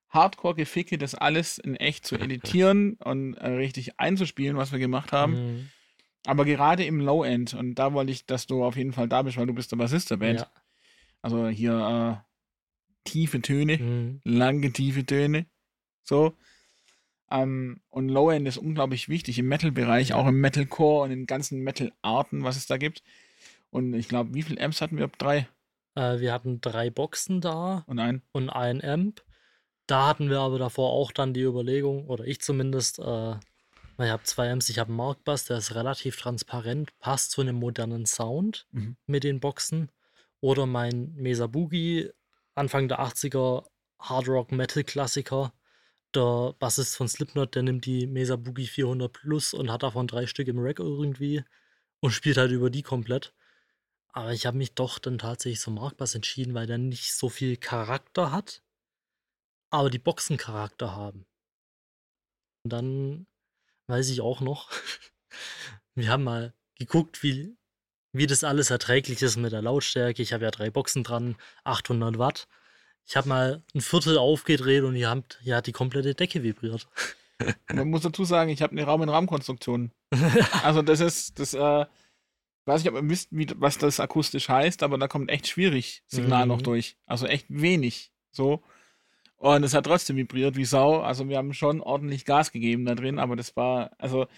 S1: Hardcore-Geficke, das alles in echt zu editieren und äh, richtig einzuspielen, was wir gemacht haben.
S3: Mhm.
S1: Aber gerade im Low-End, und da wollte ich, dass du auf jeden Fall da bist, weil du bist der Bassist der Band.
S3: Ja.
S1: Also hier äh, tiefe Töne,
S3: Mhm.
S1: lange tiefe Töne. So. Ähm, und Low-End ist unglaublich wichtig im Metal-Bereich,
S3: Ja.
S1: auch im Metalcore und in ganzen Metal-Arten, was es da gibt. Und ich glaube, wie viele Amps hatten wir? Drei
S3: Äh, wir hatten drei Boxen da
S1: und ein.
S3: und ein Amp. Da hatten wir aber davor auch dann die Überlegung, oder ich zumindest, äh, weil ich habe zwei Amps, ich habe einen Mark Bass, der ist relativ transparent, passt zu einem modernen Sound
S1: Mhm.
S3: mit den Boxen. Oder mein Mesa Boogie, Anfang der achtziger Hard Rock Metal Klassiker. Der Bassist von Slipknot, der nimmt die Mesa Boogie vierhundert Plus und hat davon drei Stück im Rack irgendwie und spielt halt über die komplett. Aber ich habe mich doch dann tatsächlich zum Mark Bass entschieden, weil der nicht so viel Charakter hat, aber die Boxen Charakter haben. Und dann weiß ich auch noch, wir haben mal geguckt, wie, wie das alles erträglich ist mit der Lautstärke. Ich habe ja drei Boxen dran, achthundert Watt. Ich habe mal ein Viertel aufgedreht und hier, habt, hier hat die komplette Decke vibriert.
S1: Man muss dazu sagen, ich habe eine Raum-in-Raum-Konstruktion. Also das ist, das, äh, ich weiß nicht, ob ihr wisst, wie, was das akustisch heißt, aber da kommt echt schwierig Signal
S3: Mhm.
S1: noch durch. Also echt wenig. So. Und es hat trotzdem vibriert wie Sau. Also wir haben schon ordentlich Gas gegeben da drin, aber das war, also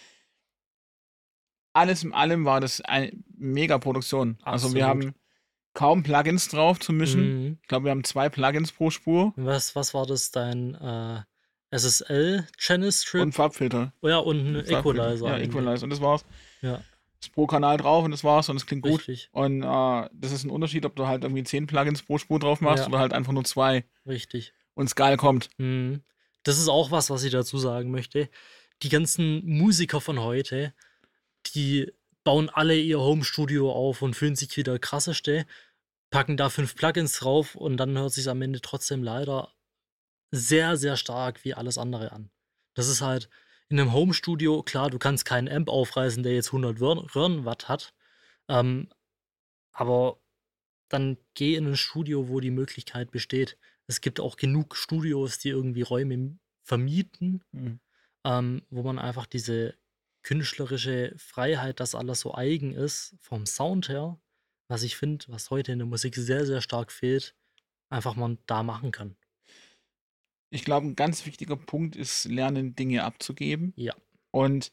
S1: alles in allem war das eine Mega-Produktion. Also wir
S3: Absolut.
S1: haben kaum Plugins drauf zu mischen.
S3: Mhm.
S1: Ich glaube, wir haben zwei Plugins pro Spur
S3: Was, was war das, dein äh, S S L-Channel Strip?
S1: und Farbfilter.
S3: Oh ja, und ein
S1: Farbfilter.
S3: Equalizer.
S1: Ja,
S3: eigentlich.
S1: Equalizer. Und das war's.
S3: Ja,
S1: Ist pro Kanal drauf und das war's und es klingt gut.
S3: richtig,
S1: Und äh, das ist ein Unterschied, ob du halt irgendwie zehn Plugins pro Spur drauf machst
S3: Ja.
S1: oder halt einfach nur zwei
S3: richtig.
S1: und es geil kommt.
S3: Mhm. Das ist auch was, was ich dazu sagen möchte. Die ganzen Musiker von heute, die bauen alle ihr Home-Studio auf und fühlen sich wie der krasseste, packen da fünf Plugins drauf und dann hört sich am Ende trotzdem leider sehr, sehr stark wie alles andere an. Das ist halt in einem Home-Studio, klar, du kannst keinen Amp aufreißen, der jetzt hundert Röhren- Röhrenwatt hat, ähm, aber dann geh in ein Studio, wo die Möglichkeit besteht. Es gibt auch genug Studios, die irgendwie Räume vermieten,
S1: Mhm.
S3: ähm, wo man einfach diese künstlerische Freiheit, dass alles so eigen ist, vom Sound her, was ich finde, was heute in der Musik sehr, sehr stark fehlt, einfach man da machen kann.
S1: Ich glaube, ein ganz wichtiger Punkt ist, lernen, Dinge abzugeben.
S3: Ja.
S1: Und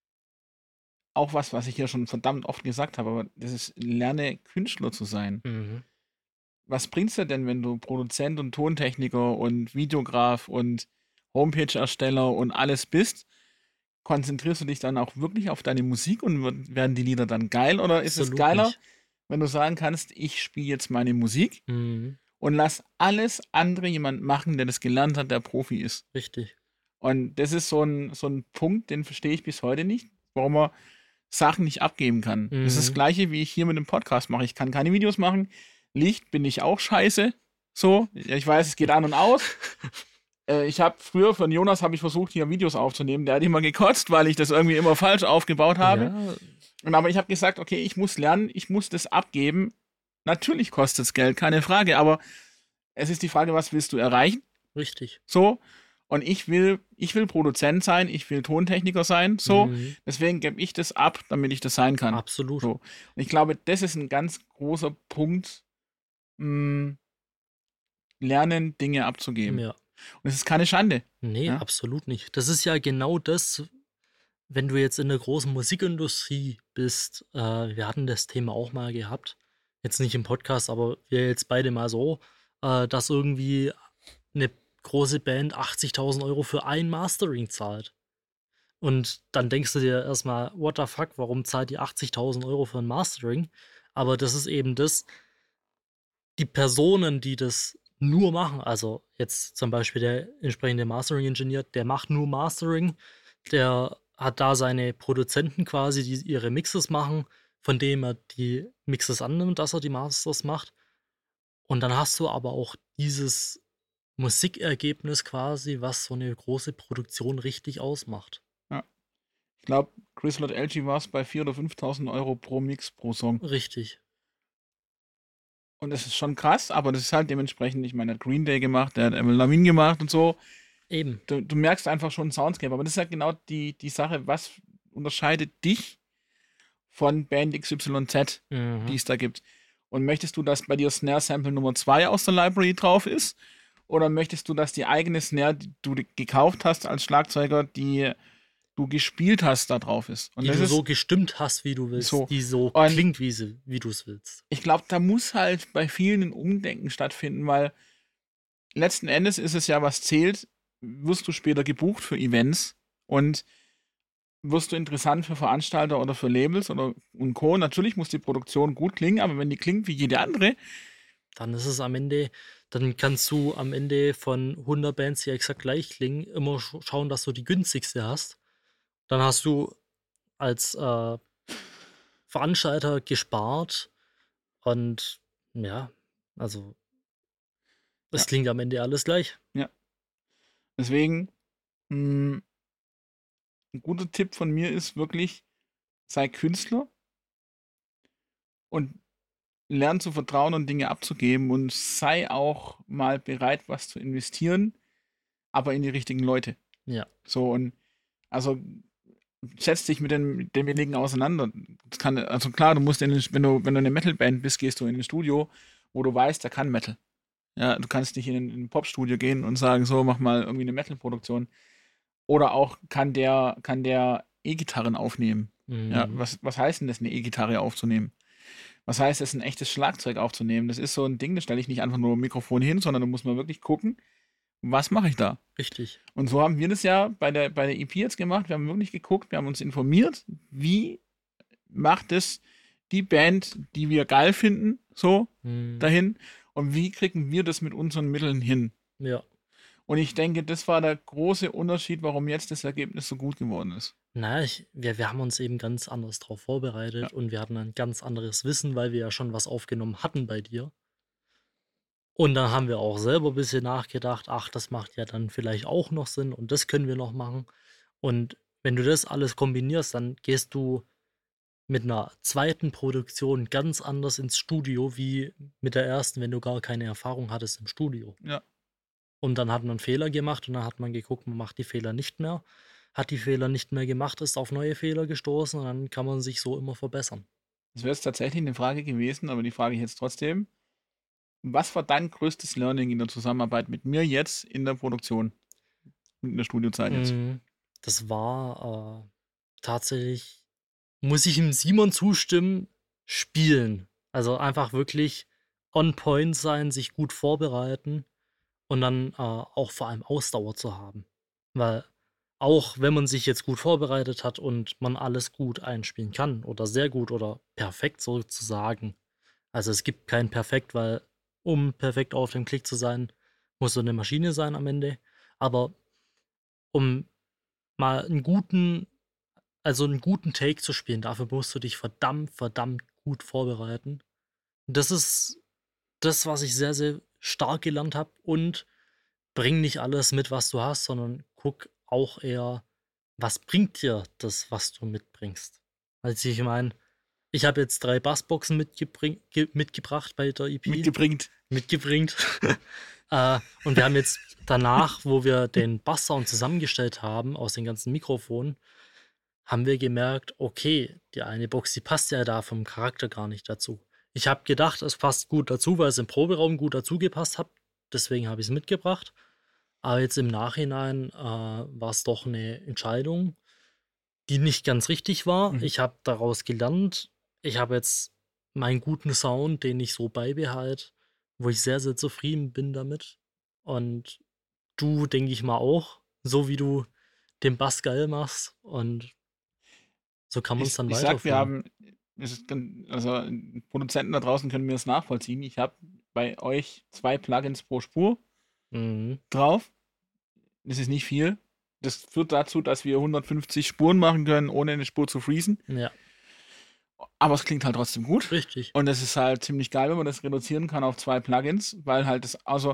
S1: auch was, was ich ja schon verdammt oft gesagt habe, aber das ist, lerne Künstler zu sein.
S3: Mhm.
S1: Was bringt's dir denn, wenn du Produzent und Tontechniker und Videograf und Homepage-Ersteller und alles bist? Konzentrierst du dich dann auch wirklich auf deine Musik und wird- werden die Lieder dann geil? Oder ist es
S3: Absolut
S1: geiler,
S3: nicht.
S1: wenn du sagen kannst, ich spiele jetzt meine Musik
S3: Mhm.
S1: und lass alles andere jemand machen, der das gelernt hat, der Profi ist?
S3: Richtig.
S1: Und das ist so ein, so ein Punkt, den verstehe ich bis heute nicht, warum man Sachen nicht abgeben kann. Das ist das
S3: Mhm.
S1: Gleiche, wie ich hier mit dem Podcast mache. Ich kann keine Videos machen. Licht bin ich auch scheiße. So, Ja, ich weiß, es geht an und aus. Äh, ich habe früher von Jonas habe ich versucht, hier Videos aufzunehmen. Der hat immer gekotzt, weil ich das irgendwie immer falsch aufgebaut habe.
S3: Ja,
S1: Und aber ich habe gesagt, okay, ich muss lernen, ich muss das abgeben. Natürlich kostet es Geld, keine Frage, aber es ist die Frage, was willst du erreichen?
S3: richtig.
S1: So. Und ich will, ich will Produzent sein, ich will Tontechniker sein, so.
S3: Mhm.
S1: Deswegen gebe ich das ab, damit ich das sein kann.
S3: Absolut.
S1: So. Und ich glaube, das ist ein ganz großer Punkt, mh, lernen, Dinge abzugeben.
S3: Ja.
S1: Und es ist keine Schande.
S3: Nee,
S1: Ja?
S3: absolut nicht. Das ist ja genau das, wenn du jetzt in der großen Musikindustrie bist. Äh, wir hatten das Thema auch mal gehabt. Jetzt nicht im Podcast, aber wir jetzt beide mal so, äh, dass irgendwie eine große Band achtzigtausend Euro für ein Mastering zahlt. Und dann denkst du dir erstmal, what the fuck, warum zahlt die achtzigtausend Euro für ein Mastering? Aber das ist eben das, die Personen, die das nur machen, also jetzt zum Beispiel der entsprechende Mastering-Ingenieur, der macht nur Mastering, der hat da seine Produzenten quasi, die ihre Mixes machen, von denen er die Mixes annimmt, dass er die Masters macht. Und dann hast du aber auch dieses Musikergebnis quasi, was so eine große Produktion richtig ausmacht.
S1: Ich glaube, Chris Lott L G war es bei viertausend oder fünftausend Euro pro Mix pro Song.
S3: Richtig.
S1: Und das ist schon krass, aber das ist halt dementsprechend, ich meine, der hat Green Day gemacht, der hat Avril Lavigne gemacht und so.
S3: Eben.
S1: Du, du merkst einfach schon Soundscape, aber das ist ja genau die, die Sache, was unterscheidet dich von Band X Y Z, die
S3: Mhm.
S1: es da gibt. Und möchtest du, dass bei dir Snare Sample Nummer zwei aus der Library drauf ist? Oder möchtest du, dass die eigene Snare, die du gekauft hast als Schlagzeuger, die du gespielt hast, da drauf ist? Und
S3: Die
S1: das
S3: du
S1: ist
S3: so gestimmt hast, wie du willst.
S1: so.
S3: Die so
S1: Und
S3: klingt, wie, sie, wie du es willst.
S1: ich glaube, da muss halt bei vielen ein Umdenken stattfinden, weil letzten Endes ist es ja, was zählt, wirst du später gebucht für Events und wirst du interessant für Veranstalter oder für Labels oder und Co. Natürlich muss die Produktion gut klingen, aber wenn die klingt wie jede andere,
S3: Dann ist es am Ende, dann kannst du am Ende von hundert Bands, die exakt gleich klingen, immer sch- schauen, dass du die günstigste hast. Dann hast du als äh, Veranstalter gespart und ja, also es
S1: ja,
S3: klingt am Ende alles gleich.
S1: ja. Deswegen, mh, ein guter Tipp von mir ist wirklich, sei Künstler und lern zu vertrauen und Dinge abzugeben und sei auch mal bereit, was zu investieren, aber in die richtigen Leute.
S3: Ja,
S1: So und also setz dich mit, den, mit demjenigen auseinander. Das kann, also klar, du musst in den, wenn du, wenn du eine Metalband bist, gehst du in ein Studio, wo du weißt, der kann Metal. Ja, du kannst nicht in ein, in ein Popstudio gehen und sagen, so, mach mal irgendwie eine Metal-Produktion. Oder auch kann der, kann der E-Gitarren aufnehmen. Ja,
S3: mhm.
S1: was, was heißt denn das, eine E-Gitarre aufzunehmen? Was heißt es, ein echtes Schlagzeug aufzunehmen? Das ist so ein Ding, da stelle ich nicht einfach nur ein Mikrofon hin, sondern da muss man wirklich gucken, was mache ich da?
S3: Richtig.
S1: Und so haben wir das ja bei der, bei der E P jetzt gemacht. Wir haben wirklich geguckt, wir haben uns informiert, wie macht es die Band, die wir geil finden, so
S3: Mhm.
S1: dahin und wie kriegen wir das mit unseren Mitteln hin?
S3: Ja.
S1: Und ich denke, das war der große Unterschied, warum jetzt das Ergebnis so gut geworden ist.
S3: Na, ich, wir, wir haben uns eben ganz anders darauf vorbereitet
S1: Ja.
S3: und wir hatten ein ganz anderes Wissen, weil wir ja schon was aufgenommen hatten bei dir. Und dann haben wir auch selber ein bisschen nachgedacht, ach, das macht ja dann vielleicht auch noch Sinn und das können wir noch machen. Und wenn du das alles kombinierst, dann gehst du mit einer zweiten Produktion ganz anders ins Studio wie mit der ersten, wenn du gar keine Erfahrung hattest im Studio.
S1: Ja.
S3: Und dann hat man Fehler gemacht und dann hat man geguckt, man macht die Fehler nicht mehr, hat die Fehler nicht mehr gemacht, ist auf neue Fehler gestoßen und dann kann man sich so immer verbessern.
S1: Das wäre jetzt tatsächlich eine Frage gewesen, aber die frage ich jetzt trotzdem. Was war dein größtes Learning in der Zusammenarbeit mit mir jetzt in der Produktion? In der Studiozeit jetzt?
S3: Mm, Das war äh, tatsächlich, muss ich ihm Simon zustimmen, spielen. Also einfach wirklich on point sein, sich gut vorbereiten und dann äh, auch vor allem Ausdauer zu haben. Weil auch wenn man sich jetzt gut vorbereitet hat und man alles gut einspielen kann oder sehr gut oder perfekt sozusagen. Also es gibt kein Perfekt, weil um perfekt auf dem Klick zu sein, muss so eine Maschine sein am Ende. Aber um mal einen guten, also einen guten Take zu spielen, dafür musst du dich verdammt, verdammt gut vorbereiten. Das ist das, was ich sehr, sehr stark gelernt habe und bring nicht alles mit, was du hast, sondern guck auch eher, was bringt dir das, was du mitbringst. Also ich meine, ich habe jetzt drei Bassboxen mitgebring, ge, mitgebracht bei der E P.
S1: Mitgebringt.
S3: Mitgebringt. äh, und wir haben jetzt danach, wo wir den Basssound zusammengestellt haben aus den ganzen Mikrofonen, haben wir gemerkt, okay, die eine Box, die passt ja da vom Charakter gar nicht dazu. Ich habe gedacht, es passt gut dazu, weil es im Proberaum gut dazu gepasst hat. Deswegen habe ich es mitgebracht. Aber jetzt im Nachhinein äh, war es doch eine Entscheidung, die nicht ganz richtig war.
S1: Mhm.
S3: Ich habe daraus gelernt. Ich habe jetzt meinen guten Sound, den ich so beibehalte, wo ich sehr, sehr zufrieden bin damit. Und du, denke ich mal, auch, so wie du den Bass geil machst. Und so kann man es
S1: Ich,
S3: dann
S1: ich sag, wir
S3: weiterführen.
S1: haben, es ist, ganz- also Produzenten da draußen können mir das nachvollziehen. Ich habe bei euch zwei Plugins pro Spur
S3: Mhm.
S1: drauf. Das ist nicht viel. Das führt dazu, dass wir hundertfünfzig Spuren machen können, ohne eine Spur zu freezen.
S3: Ja,
S1: Aber es klingt halt trotzdem gut.
S3: richtig.
S1: Und es ist halt ziemlich geil, wenn man das reduzieren kann auf zwei Plugins, weil halt das, also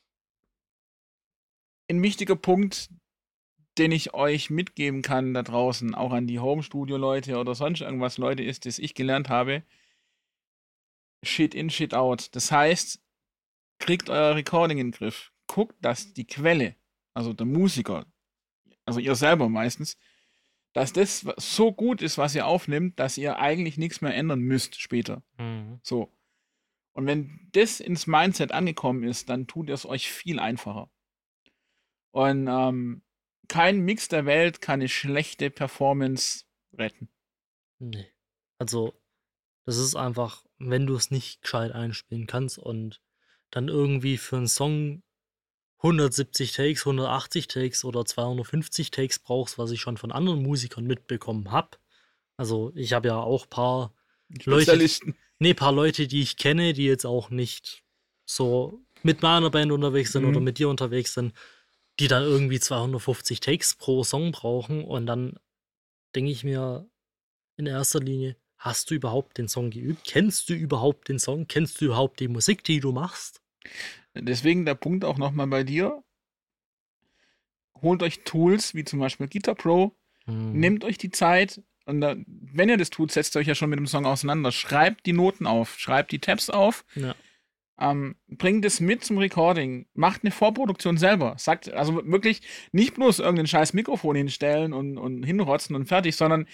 S1: ein wichtiger Punkt, den ich euch mitgeben kann da draußen, auch an die Home-Studio-Leute oder sonst irgendwas Leute, ist, dass ich gelernt habe, Shit in, Shit out. Das heißt, kriegt euer Recording in den Griff. Guckt, dass die Quelle, also der Musiker, also ihr selber meistens, dass das so gut ist, was ihr aufnimmt, dass ihr eigentlich nichts mehr ändern müsst später.
S3: Mhm.
S1: So. Und wenn das ins Mindset angekommen ist, dann tut es euch viel einfacher. Und ähm, kein Mix der Welt kann eine schlechte Performance retten.
S3: Nee. Also, das ist einfach, wenn du es nicht gescheit einspielen kannst und dann irgendwie für einen Song hundertsiebzig Takes, hundertachtzig Takes oder zweihundertfünfzig Takes brauchst, was ich schon von anderen Musikern mitbekommen habe. Also, ich habe ja auch ein paar Leute,
S1: Spezialisten.
S3: nee, paar Leute, die ich kenne, die jetzt auch nicht so mit meiner Band unterwegs sind
S1: Mhm.
S3: oder mit dir unterwegs sind, die dann irgendwie zweihundertfünfzig Takes pro Song brauchen. Und dann denke ich mir in erster Linie, hast du überhaupt den Song geübt? Kennst du überhaupt den Song? Kennst du überhaupt die Musik, die du machst?
S1: Deswegen der Punkt auch nochmal bei dir. Holt euch Tools wie zum Beispiel Guitar Pro.
S3: Hm.
S1: Nehmt euch die Zeit und da, wenn ihr das tut, setzt ihr euch ja schon mit dem Song auseinander. Schreibt die Noten auf, schreibt die Tabs auf,
S3: Ja.
S1: ähm, bringt es mit zum Recording, macht eine Vorproduktion selber. Sagt, also wirklich nicht bloß irgendein scheiß Mikrofon hinstellen und, und hinrotzen und fertig, sondern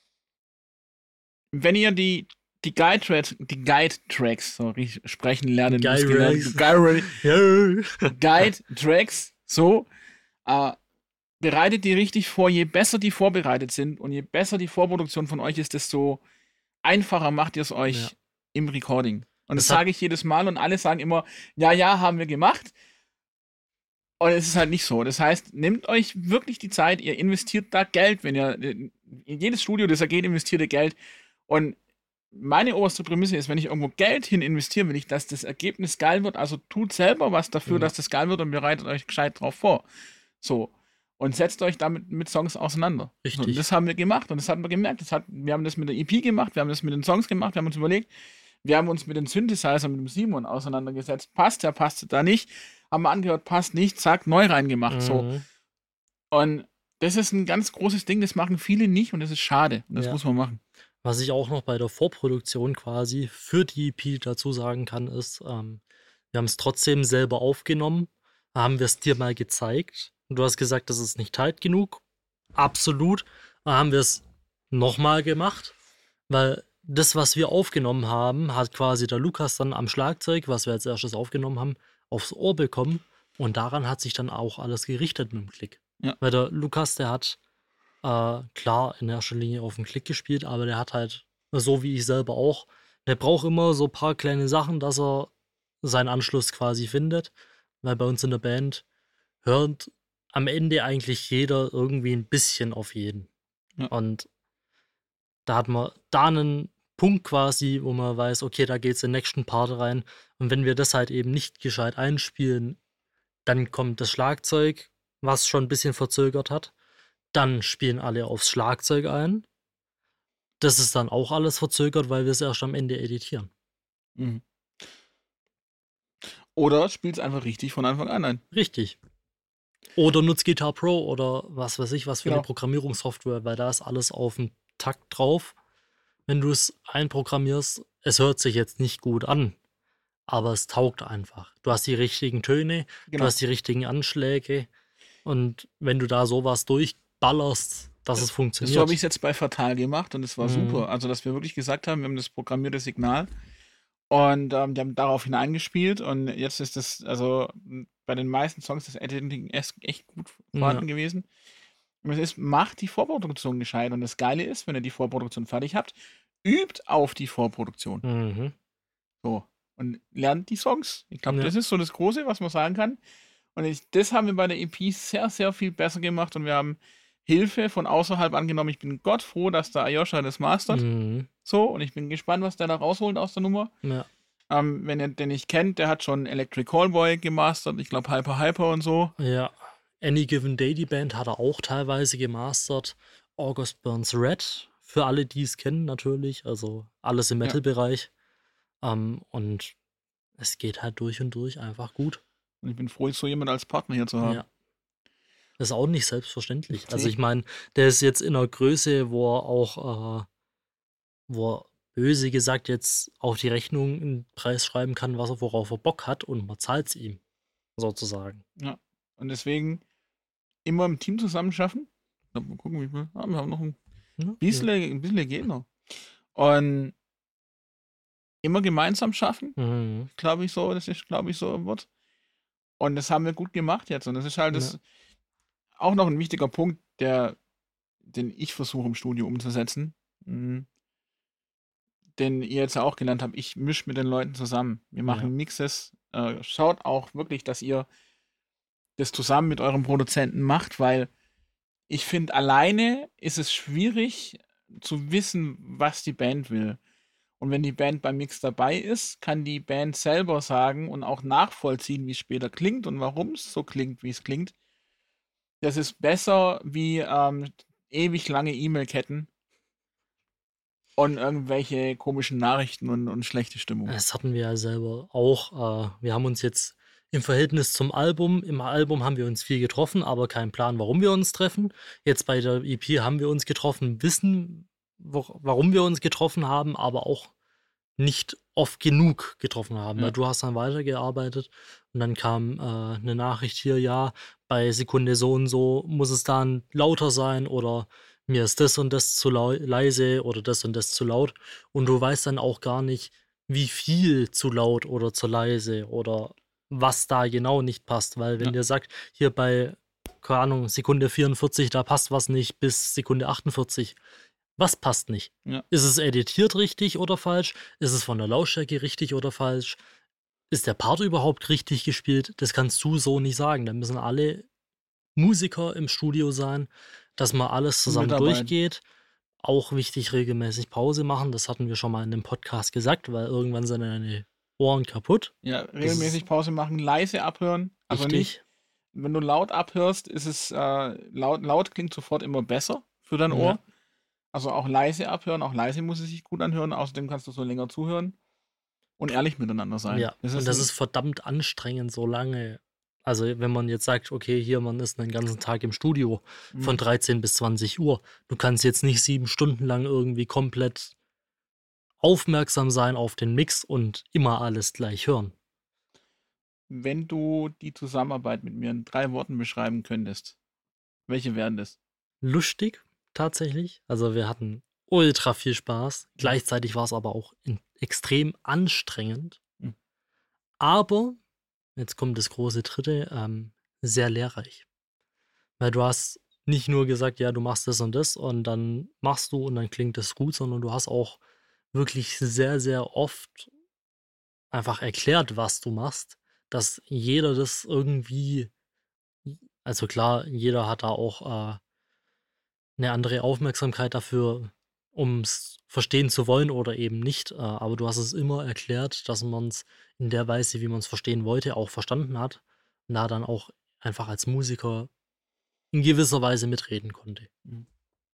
S1: wenn ihr die, die Guide-Tracks, die Guide-Tracks, so richtig sprechen lernen müsst,
S3: Guide-Tracks.
S1: Guide-
S3: Ja.
S1: Guide-Tracks, so, äh, bereitet die richtig vor. Je besser die vorbereitet sind und je besser die Vorproduktion von euch ist, desto einfacher macht ihr es euch
S3: Ja.
S1: im Recording. Und das,
S3: Das hat-
S1: sage ich jedes Mal und alle sagen immer, ja, ja, haben wir gemacht. Und es ist halt nicht so. Das heißt, nehmt euch wirklich die Zeit, ihr investiert da Geld, wenn ihr in jedes Studio, das er geht, investiert ihr Geld. Und meine oberste Prämisse ist, wenn ich irgendwo Geld hin investiere, will ich, dass das Ergebnis geil wird. Also tut selber was dafür,
S3: Mhm.
S1: dass das geil wird und bereitet euch gescheit drauf vor. So. Und setzt euch damit mit Songs auseinander.
S3: Richtig.
S1: So, und das haben wir gemacht und das haben wir gemerkt. Das hat, wir haben das mit der E P gemacht, wir haben das mit den Songs gemacht, wir haben uns überlegt, wir haben uns mit den Synthesizer, mit dem Simon auseinandergesetzt. Passt der, passt da nicht. Haben wir angehört, passt nicht, zack, neu reingemacht. So.
S3: Mhm.
S1: Und das ist ein ganz großes Ding, das machen viele nicht und das ist schade. Und das
S3: Ja.
S1: muss man machen.
S3: Was ich auch noch bei der Vorproduktion quasi für die E P dazu sagen kann, ist, ähm, wir haben es trotzdem selber aufgenommen, haben wir es dir mal gezeigt. Und du hast gesagt, das ist nicht tight genug. Absolut. Dann haben wir es nochmal gemacht, weil das, was wir aufgenommen haben, hat quasi der Lukas dann am Schlagzeug, was wir als erstes aufgenommen haben, aufs Ohr bekommen. Und daran hat sich dann auch alles gerichtet mit dem Klick.
S1: Ja.
S3: Weil der Lukas, der hat äh, klar in erster Linie auf den Klick gespielt, aber der hat halt, so wie ich selber auch, der braucht immer so ein paar kleine Sachen, dass er seinen Anschluss quasi findet. Weil bei uns in der Band hört am Ende eigentlich jeder irgendwie ein bisschen auf jeden.
S1: Ja.
S3: Und da hat man da einen Punkt quasi, wo man weiß, okay, da geht's in den nächsten Part rein. Und wenn wir das halt eben nicht gescheit einspielen, dann kommt das Schlagzeug, was schon ein bisschen verzögert hat. Dann spielen alle aufs Schlagzeug ein. Das ist dann auch alles verzögert, weil wir es erst am Ende editieren.
S1: Mhm. Oder spielt es einfach richtig von Anfang an ein.
S3: Richtig. Oder nutzt Guitar Pro oder was weiß ich, was für
S1: Genau.
S3: eine Programmierungssoftware, weil da ist alles auf dem Takt drauf. Wenn du es einprogrammierst, es hört sich jetzt nicht gut an, aber es taugt einfach. Du hast die richtigen Töne,
S1: Genau.
S3: du hast die richtigen Anschläge und wenn du da sowas durchballerst, dass es funktioniert.
S1: So habe ich es jetzt bei Fatal gemacht und es war
S3: Mhm.
S1: super. Also, dass wir wirklich gesagt haben, wir haben das programmierte Signal und ähm, die haben daraufhin eingespielt und jetzt ist das, also m, bei den meisten Songs das Editing echt, echt gut vorhanden
S3: Ja.
S1: gewesen. Und es ist, macht die Vorproduktion gescheit und das Geile ist, wenn ihr die Vorproduktion fertig habt, übt auf die Vorproduktion.
S3: Mhm.
S1: So. Und lernt die Songs. Ich glaube,
S3: Ja.
S1: das ist so das Große, was man sagen kann. Und ich, das haben wir bei der E P sehr, sehr viel besser gemacht und wir haben Hilfe von außerhalb angenommen. Ich bin Gott froh, dass der Ayosha das mastert.
S3: Mhm.
S1: So, und ich bin gespannt, was der da rausholt aus der Nummer.
S3: Ja.
S1: Ähm, wenn ihr den nicht kennt, der hat schon Electric Callboy gemastert. Ich glaube, Hyper Hyper und so.
S3: Ja. Any Given Day, die Band, hat er auch teilweise gemastert. August Burns Red, für alle, die es kennen natürlich. Also alles im
S1: Ja.
S3: Metal-Bereich. Ähm, und es geht halt durch und durch einfach gut.
S1: Und ich bin froh, so jemand als Partner hier zu haben.
S3: Ja. Das ist auch nicht selbstverständlich. Also
S1: Nee.
S3: ich meine, der ist jetzt in einer Größe, wo er auch, äh, wo er böse gesagt jetzt auf die Rechnung einen Preis schreiben kann, was er, worauf er Bock hat und man zahlt es ihm, sozusagen.
S1: Ja. Und deswegen immer im Team zusammen schaffen. Mal gucken, wie viel. Ah, wir haben noch ein
S3: Ja,
S1: bisschen,
S3: ja.
S1: ein bisschen geht noch. Und immer gemeinsam schaffen,
S3: Mhm.
S1: glaube ich so, das ist, glaube ich, so ein Wort. Und das haben wir gut gemacht jetzt. Und das ist halt das
S3: Ja.
S1: auch noch ein wichtiger Punkt, der, den ich versuche im Studio umzusetzen. Mhm. Den ihr jetzt auch gelernt habt, ich mische mit den Leuten zusammen. Wir machen
S3: Ja.
S1: Mixes. Äh, schaut auch wirklich, dass ihr das zusammen mit eurem Produzenten macht, weil ich finde, alleine ist es schwierig zu wissen, was die Band will. Und wenn die Band beim Mix dabei ist, kann die Band selber sagen und auch nachvollziehen, wie es später klingt und warum es so klingt, wie es klingt. Das ist besser wie ähm, ewig lange E-Mail-Ketten und irgendwelche komischen Nachrichten und, und schlechte Stimmung.
S3: Das hatten wir ja selber auch. Äh, wir haben uns jetzt im Verhältnis zum Album, im Album haben wir uns viel getroffen, aber keinen Plan, warum wir uns treffen. Jetzt bei der E P haben wir uns getroffen, wissen, wo, warum wir uns getroffen haben, aber auch nicht oft genug getroffen haben.
S1: Ja.
S3: Weil du hast dann weitergearbeitet und dann kam äh, eine Nachricht hier, ja, bei Sekunde so und so muss es dann lauter sein oder mir ist das und das zu lau- leise oder das und das zu laut. Und du weißt dann auch gar nicht, wie viel zu laut oder zu leise oder was da genau nicht passt. Weil wenn
S1: Ja.
S3: dir sagt, hier bei, keine Ahnung, Sekunde vierundvierzig, da passt was nicht bis Sekunde achtundvierzig, was passt nicht?
S1: Ja.
S3: Ist es editiert richtig oder falsch? Ist es von der Lautstärke richtig oder falsch? Ist der Part überhaupt richtig gespielt? Das kannst du so nicht sagen. Da müssen alle Musiker im Studio sein, dass mal alles zusammen
S1: mitarbeiten.
S3: durchgeht. Auch wichtig, regelmäßig Pause machen. Das hatten wir schon mal in dem Podcast gesagt, weil irgendwann sind deine Ohren kaputt.
S1: Ja, regelmäßig Pause machen, leise abhören. Also nicht,
S3: Richtig.
S1: wenn du laut abhörst, ist es äh, laut, laut klingt sofort immer besser für dein Ohr.
S3: Ja.
S1: Also auch leise abhören, auch leise muss es sich gut anhören. Außerdem kannst du so länger zuhören und ehrlich miteinander sein.
S3: Ja,
S1: Das
S3: und
S1: ist
S3: das
S1: ein-
S3: ist verdammt anstrengend, so lange. Also, wenn man jetzt sagt, okay, hier, man ist einen ganzen Tag im Studio von
S1: Mhm.
S3: dreizehn bis zwanzig Uhr. Du kannst jetzt nicht sieben Stunden lang irgendwie komplett aufmerksam sein auf den Mix und immer alles gleich hören.
S1: Wenn du die Zusammenarbeit mit mir in drei Worten beschreiben könntest, welche wären das?
S3: Lustig, tatsächlich. Also, wir hatten ultra viel Spaß. Gleichzeitig war es aber auch in, extrem anstrengend.
S1: Mhm.
S3: Aber, jetzt kommt das große Dritte, ähm, sehr lehrreich. Weil du hast nicht nur gesagt, ja, du machst das und das und dann machst du und dann klingt das gut, sondern du hast auch wirklich sehr, sehr oft einfach erklärt, was du machst, dass jeder das irgendwie, also klar, jeder hat da auch äh, eine andere Aufmerksamkeit dafür, um es verstehen zu wollen oder eben nicht. Äh, aber du hast es immer erklärt, dass man es in der Weise, wie man es verstehen wollte, auch verstanden hat und da dann auch einfach als Musiker in gewisser Weise mitreden konnte.
S1: Mhm.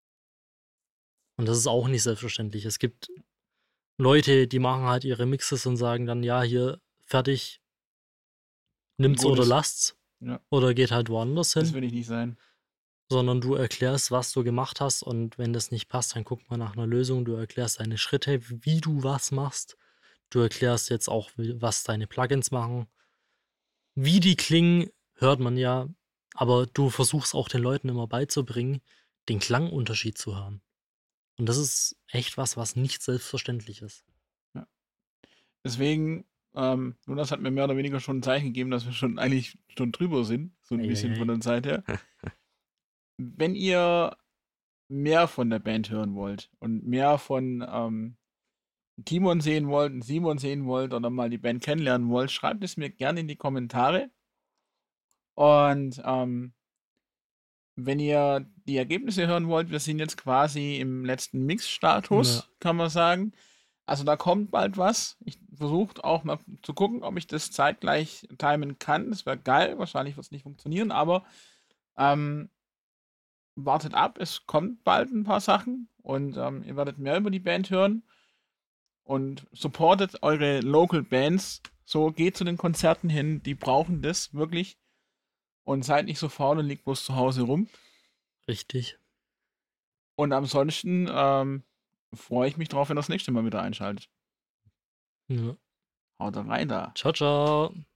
S3: Und das ist auch nicht selbstverständlich. Es gibt Leute, die machen halt ihre Mixes und sagen dann, ja, hier, fertig, nimmt's
S1: Gut
S3: oder
S1: ist-
S3: lasst's.
S1: Ja,
S3: Oder geht halt woanders
S1: das
S3: hin.
S1: will ich nicht sein.
S3: Sondern du erklärst, was du gemacht hast und wenn das nicht passt, dann guck mal nach einer Lösung. Du erklärst deine Schritte, wie du was machst. Du erklärst jetzt auch, wie- was deine Plugins machen. Wie die klingen, hört man ja, aber du versuchst auch den Leuten immer beizubringen, den Klangunterschied zu hören. Und das ist echt was, was nicht selbstverständlich ist.
S1: Deswegen, ähm, Jonas hat mir mehr oder weniger schon ein Zeichen gegeben, dass wir schon eigentlich schon drüber sind, so ein
S3: Ei,
S1: bisschen
S3: ei, ei.
S1: von der Zeit her. Wenn ihr mehr von der Band hören wollt und mehr von ähm, Timon sehen wollt, und Simon sehen wollt oder mal die Band kennenlernen wollt, schreibt es mir gerne in die Kommentare. Und ähm, wenn ihr die Ergebnisse hören wollt, wir sind jetzt quasi im letzten Mix-Status,
S3: Ja.
S1: kann man sagen. Also da kommt bald was. Ich versuche auch mal zu gucken, ob ich das zeitgleich timen kann. Das wäre geil. Wahrscheinlich wird es nicht funktionieren, aber ähm, wartet ab. Es kommt bald ein paar Sachen und ähm, ihr werdet mehr über die Band hören und supportet eure Local Bands. So, geht zu den Konzerten hin. Die brauchen das wirklich. Und seid nicht so faul und liegt bloß zu Hause rum.
S3: Richtig.
S1: Und ansonsten, ähm, freue ich mich drauf, wenn ihr das nächste Mal wieder einschaltet.
S3: Ja.
S1: Haut rein da.
S3: Ciao, ciao.